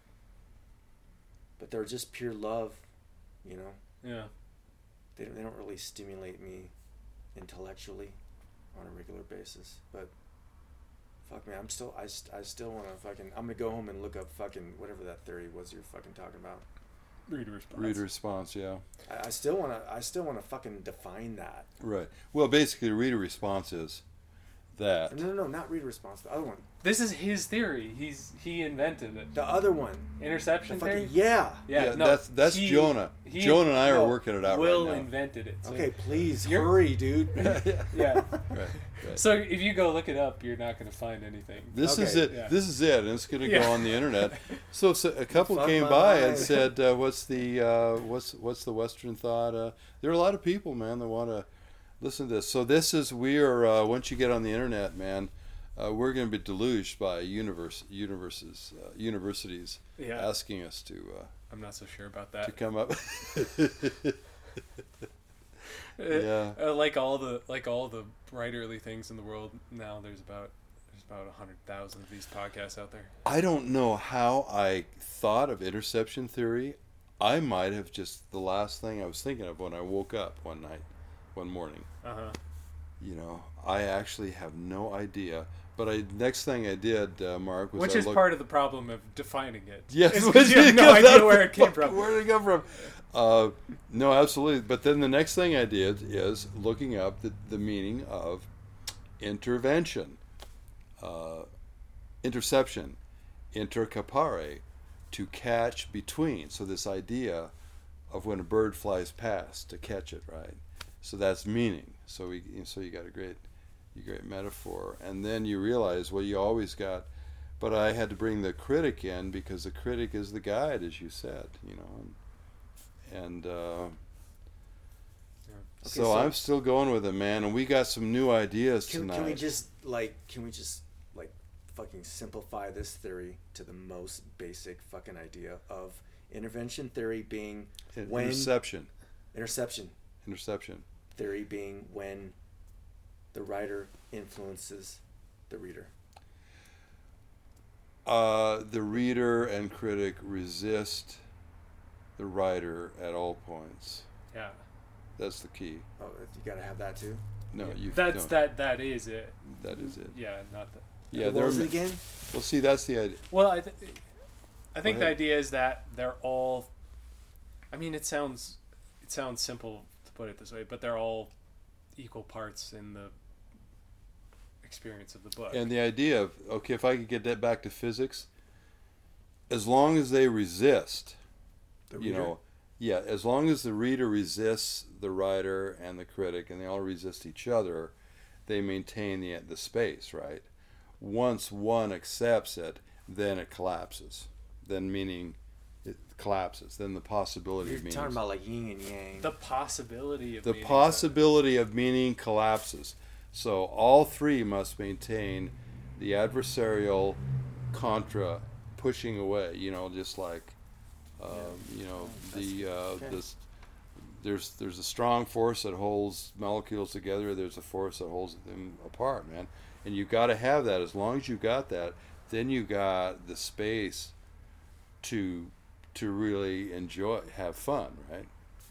but they're just pure love, you know. Yeah. They don't, they don't really stimulate me intellectually on a regular basis. But fuck man, I'm still I, st- I still want to fucking I'm gonna go home and look up fucking whatever that theory was you're fucking talking about. Reader response. Reader response, yeah. I, I still want to I still want to fucking define that. Right. Well, basically, reader response is that. No, no, no, not reader response. The other one. This is his theory. He's he invented it. The other one. Interception The fucking, theory. yeah. Yeah, Yeah, no, that's that's he- Jonah. he- Jonah and I no, are working it out Will right now. invented it. So, Okay, please You're- hurry, dude. Yeah. Right. Right. So if you go look it up, you're not going to find anything. This is Okay. it. Yeah. This is it, and it's going to Yeah. go on the internet. So, so a couple Fuck came my by and mind. said, uh, "What's the uh, what's what's the Western thought?" Uh, there are a lot of people, man, that want to listen to this. So this is we are. Uh, once you get on the internet, man, uh, we're going to be deluged by universe universes uh, universities Yeah. asking us to uh, I'm not so sure about to that. come up. Uh, Yeah. uh, like all the like all the writerly things in the world now, there's about there's about a hundred thousand of these podcasts out there. I don't know how I thought of interception theory. I might have just the last thing I was thinking of when I woke up one night, one morning. Uh huh. You know, I actually have no idea. But I next thing I did, uh, Mark, was Which I is looked, part of the problem of defining it. Yes, It's 'cause you have no because idea that's where it came fuck- from. Where did it come from? Uh, no, absolutely. But then the next thing I did is looking up the, the meaning of intervention, uh, interception, intercapare, to catch between. So this idea of when a bird flies past, to catch it, right? So that's meaning. So we, so you got a great, you great metaphor, and then you realize, well, you always got. But I had to bring the critic in because the critic is the guide, as you said, you know. And, and uh, so, so- I'm still going with it, man. And we got some new ideas Can, tonight. can we just like can we just like fucking simplify this theory to the most basic fucking idea of intervention theory being In- when interception, interception interception. theory being when the writer influences the reader. Uh, the reader and critic resist the writer at all points. Yeah. That's the key. Oh, you gotta have that too. No, Yeah. you. That's no, that. That is it. That is it. Yeah. Not that. Yeah, what they're. was it again? Well, see, that's the idea. Well, I, th- I think Go the ahead. idea is that they're all. I mean, it sounds, it sounds simple to put it this way, but they're all equal parts in the experience of the book. And the idea of, okay, if I could get that back to physics, as long as they resist, The you reader? know, yeah, as long as the reader resists the writer and the critic, and they all resist each other, they maintain the the space, right? once one accepts it, then it collapses. Then meaning it collapses. Then the possibility You're of meaning. talking about like yin and yang. The possibility of The meaning- possibility of meaning collapses. So all three must maintain the adversarial contra pushing away. You know, just like, um, you know, the uh, okay. this. There's there's a strong force that holds molecules together. There's a force that holds them apart, man. And you got to have that. As long as you got that, then you got the space to to really enjoy, have fun, right?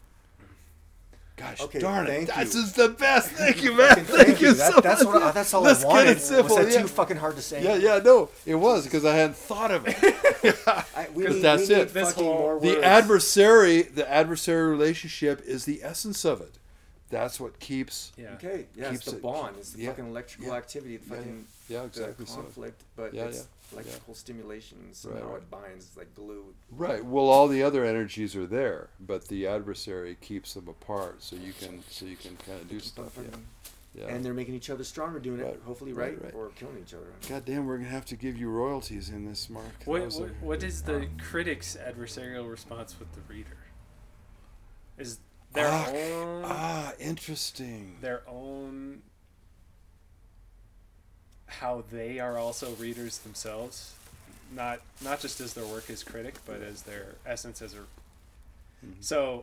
Gosh Okay, darn it! thank This you. is the best. Thank you, man. Fucking Thank you That- so that's much. what I, that's all Let's I get wanted. it simple. Was that yeah. too fucking hard to say? yeah, yeah, no, it was because I hadn't thought of it. I, we 'Cause need, that's we need it. This fucking whole- more The words. adversary, the adversary relationship is the essence of it. That's what keeps. Yeah. Okay, yeah, it's Keeps the it- bond. It's the yeah, fucking electrical yeah, activity, the yeah, fucking Yeah, exactly the so. conflict, but Yeah, it's yeah, electrical stimulation. So Right, now right. it binds it's like glue. Right. Well, all the other energies are there, but the adversary keeps them apart, so you can so you can kind of do Keep stuff. on Yeah. fucking- Yeah. And they're making each other stronger doing it, Right, hopefully, right, right? right. Or killing each other. God damn, we're gonna have to give you royalties in this, Mark. That What, was a- what, what is the critic's adversarial response with the reader? Is their ah, own ah, interesting. their own how they are also readers themselves, not not just as their work as critic, but as their essence as a. Mhm. So,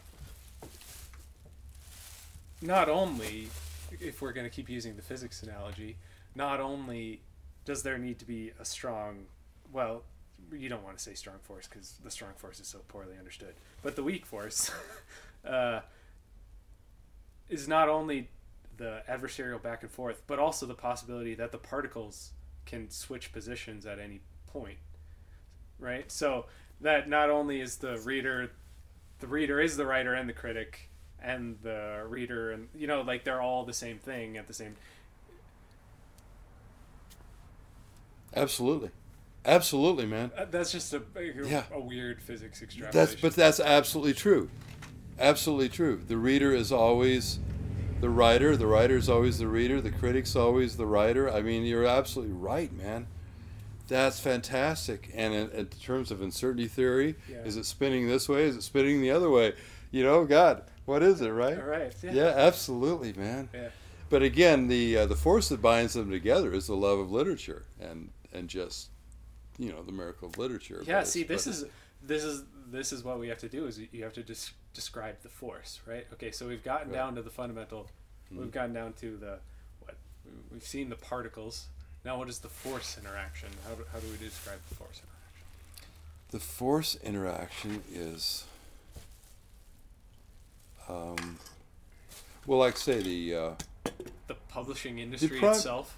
not only, if we're going to keep using the physics analogy, not only does there need to be a strong, well, you don't want to say strong force because the strong force is so poorly understood, but the weak force uh, is not only the adversarial back and forth, but also the possibility that the particles can switch positions at any point, right? So that not only is the reader, the reader is the writer and the critic, and the reader, and you know, like they're all the same thing at the same. Absolutely, absolutely, man. Uh, that's just a a, Yeah. a weird physics extrapolation. That's but that's absolutely true. Absolutely true. The reader is always the writer. The writer is always the reader. The critic's always the writer. I mean, you're absolutely right, man. That's fantastic. And in, in terms of uncertainty theory, Yeah. is it spinning this way? Is it spinning the other way? You know, God, what is it, right? All right. Yeah. Yeah, absolutely, man. Yeah. But again, the uh, the force that binds them together is the love of literature and and just, you know, the miracle of literature. Yeah. But See, it's- this but is this is this is what we have to do. Is you have to des- describe the force, right? Okay. So we've gotten Right. down to the fundamental. Mhm. We've gotten down to the what we've seen the particles. Now, what is the force interaction? How do, how do we describe the force interaction? the force interaction is, um, well, like say the uh, The publishing industry pri- itself.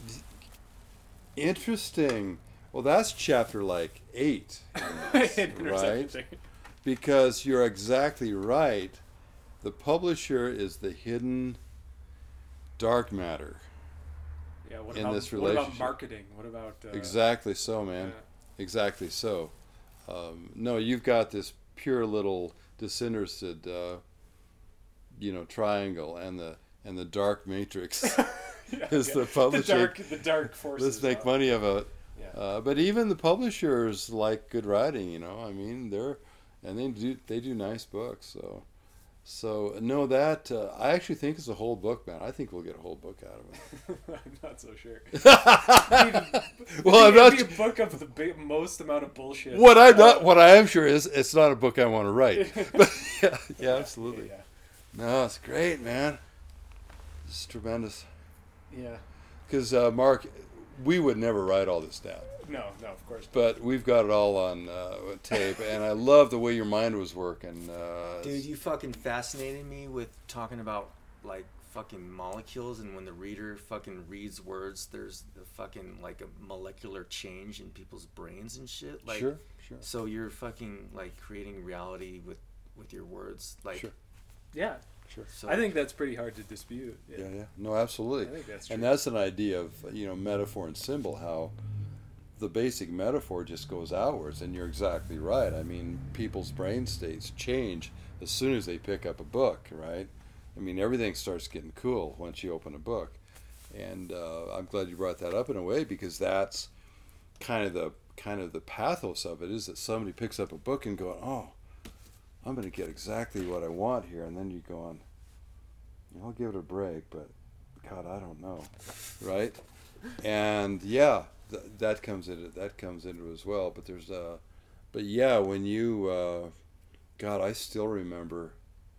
interesting. Well, that's chapter like eight, right? Interception. Because you're exactly right. The publisher is the hidden dark matter. Yeah. What in about this what about relationship. marketing? What about uh, Exactly so, man. yeah. Exactly so. Um, no, you've got this pure little disinterested, uh, you know, triangle, and the and the dark matrix Yeah, is yeah. the publisher. The dark, the dark forces. Let's make uh, money of it. Yeah. Uh, but even the publishers like good writing, you know. I mean, they're and they do they do nice books. So, so no, that uh, I actually think it's a whole book, man. I think we'll get a whole book out of it. I'm not so sure. Well, I'm not. It'd be a book of the big, most amount of bullshit. What I'm not, what I am sure is, it's not a book I want to write. But yeah, yeah, absolutely. Yeah. No, it's great, man. It's tremendous. Yeah. Because uh, Mark, we would never write all this down, No, no, of course. but we've got it all on uh, tape, and I love the way your mind was working. Uh, Dude, you fucking fascinated me with talking about like fucking molecules, and when the reader fucking reads words, there's the fucking like a molecular change in people's brains and shit. Like, sure, sure, so you're fucking like creating reality with with your words, like. Sure. Yeah. sure. So I think that's pretty hard to dispute. Yeah, yeah. No, absolutely. I think that's true. And that's an idea of, you know, metaphor and symbol, how the basic metaphor just goes outwards, and you're exactly right. I mean, people's brain states change as soon as they pick up a book, right? I mean, everything starts getting cool once you open a book. and uh, I'm glad you brought that up in a way, because that's kind of the kind of the pathos of it, is that somebody picks up a book and going, oh, I'm going to get exactly what I want here, and then you go on, I'll give it a break, but God, I don't know, right? And yeah, th- that comes into that comes into it as well. But there's uh, but yeah, when you, uh, God, I still remember,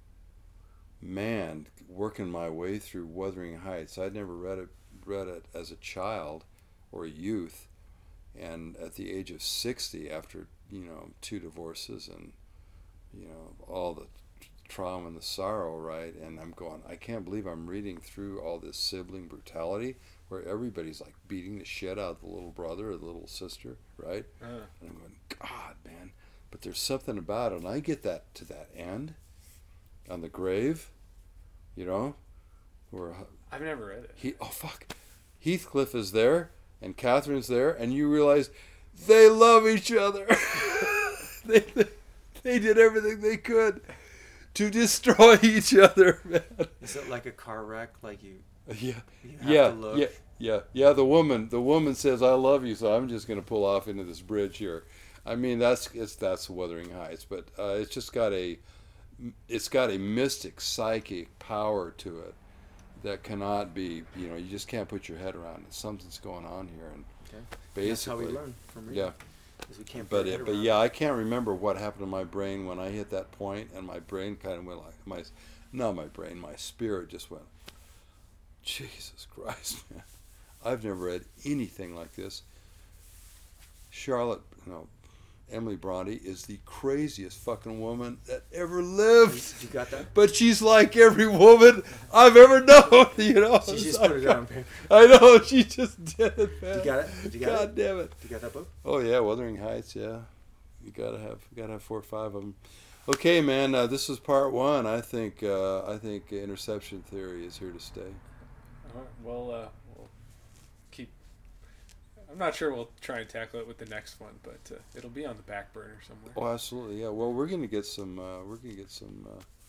man, working my way through Wuthering Heights. I'd never read it read it as a child or a youth, and at the age of sixty, after you know two divorces and you know all the trauma and the sorrow, right? And I'm going, I can't believe I'm reading through all this sibling brutality where everybody's like beating the shit out of the little brother or the little sister, right? Uh. And I'm going, God, man. But there's something about it, and I get that to that end on the grave, you know, where I've never read it. He, oh fuck, Heathcliff is there and Catherine's there, and you realize they love each other. they, they they did everything they could to destroy each other, man. Is it like a car wreck? Like you? Yeah, you have yeah, to look? yeah, yeah, yeah. The woman, the woman says, "I love you," so I'm just going to pull off into this bridge here. I mean, that's it's that's Wuthering Heights, but uh, it's just got a, it's got a mystic, psychic power to it that cannot be. You know, you just can't put your head around it. Something's going on here, and okay. basically, that's how we learn from reading. Yeah. We can't but it, but yeah, I can't remember what happened to my brain when I hit that point, and my brain kind of went like my, not my brain, my spirit just went, Jesus Christ, man, I've never read anything like this. Charlotte, no, Emily Bronte is the craziest fucking woman that ever lived. You got that? But she's like every woman I've ever known, you know. She just put it down on paper. I know, she just did it, man. You got it? You got God it? damn it. You got that book? Oh yeah, Wuthering Heights, yeah. You gotta have, you gotta have four or five of them. Okay, man, uh, this is part one. I think, uh, I think interception theory is here to stay. All right, well, uh, we'll keep. I'm not sure we'll try and tackle it with the next one, but uh, it'll be on the back burner somewhere. Oh, absolutely, yeah. Well, we're gonna get some. Uh, we're gonna get some.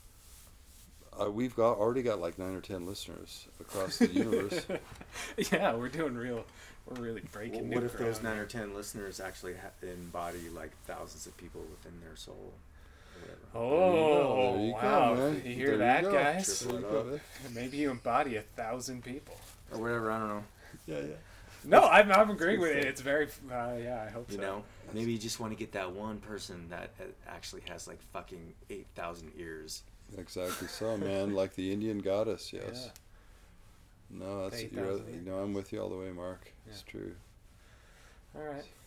Uh, uh, we've got already got like nine or ten listeners across the universe. Yeah, we're doing real. We're really breaking. Well, what new if those nine here. or ten listeners actually ha- embody like thousands of people within their soul? Oh, there you wow. go, man. You hear There that, you go. guys? There you go, man. Maybe you embody a thousand people. Or whatever, I don't know. Yeah, yeah. No, I'm, I'm agreeing with it. It's very, uh, yeah, I hope You so. know, maybe you just want to get that one person that uh, actually has like fucking eight thousand ears. Exactly so, man. Like the Indian goddess, yes. Yeah. No, that's eight you're, thousand you know, I'm with you all the way, Mark. Yeah. It's true. All right.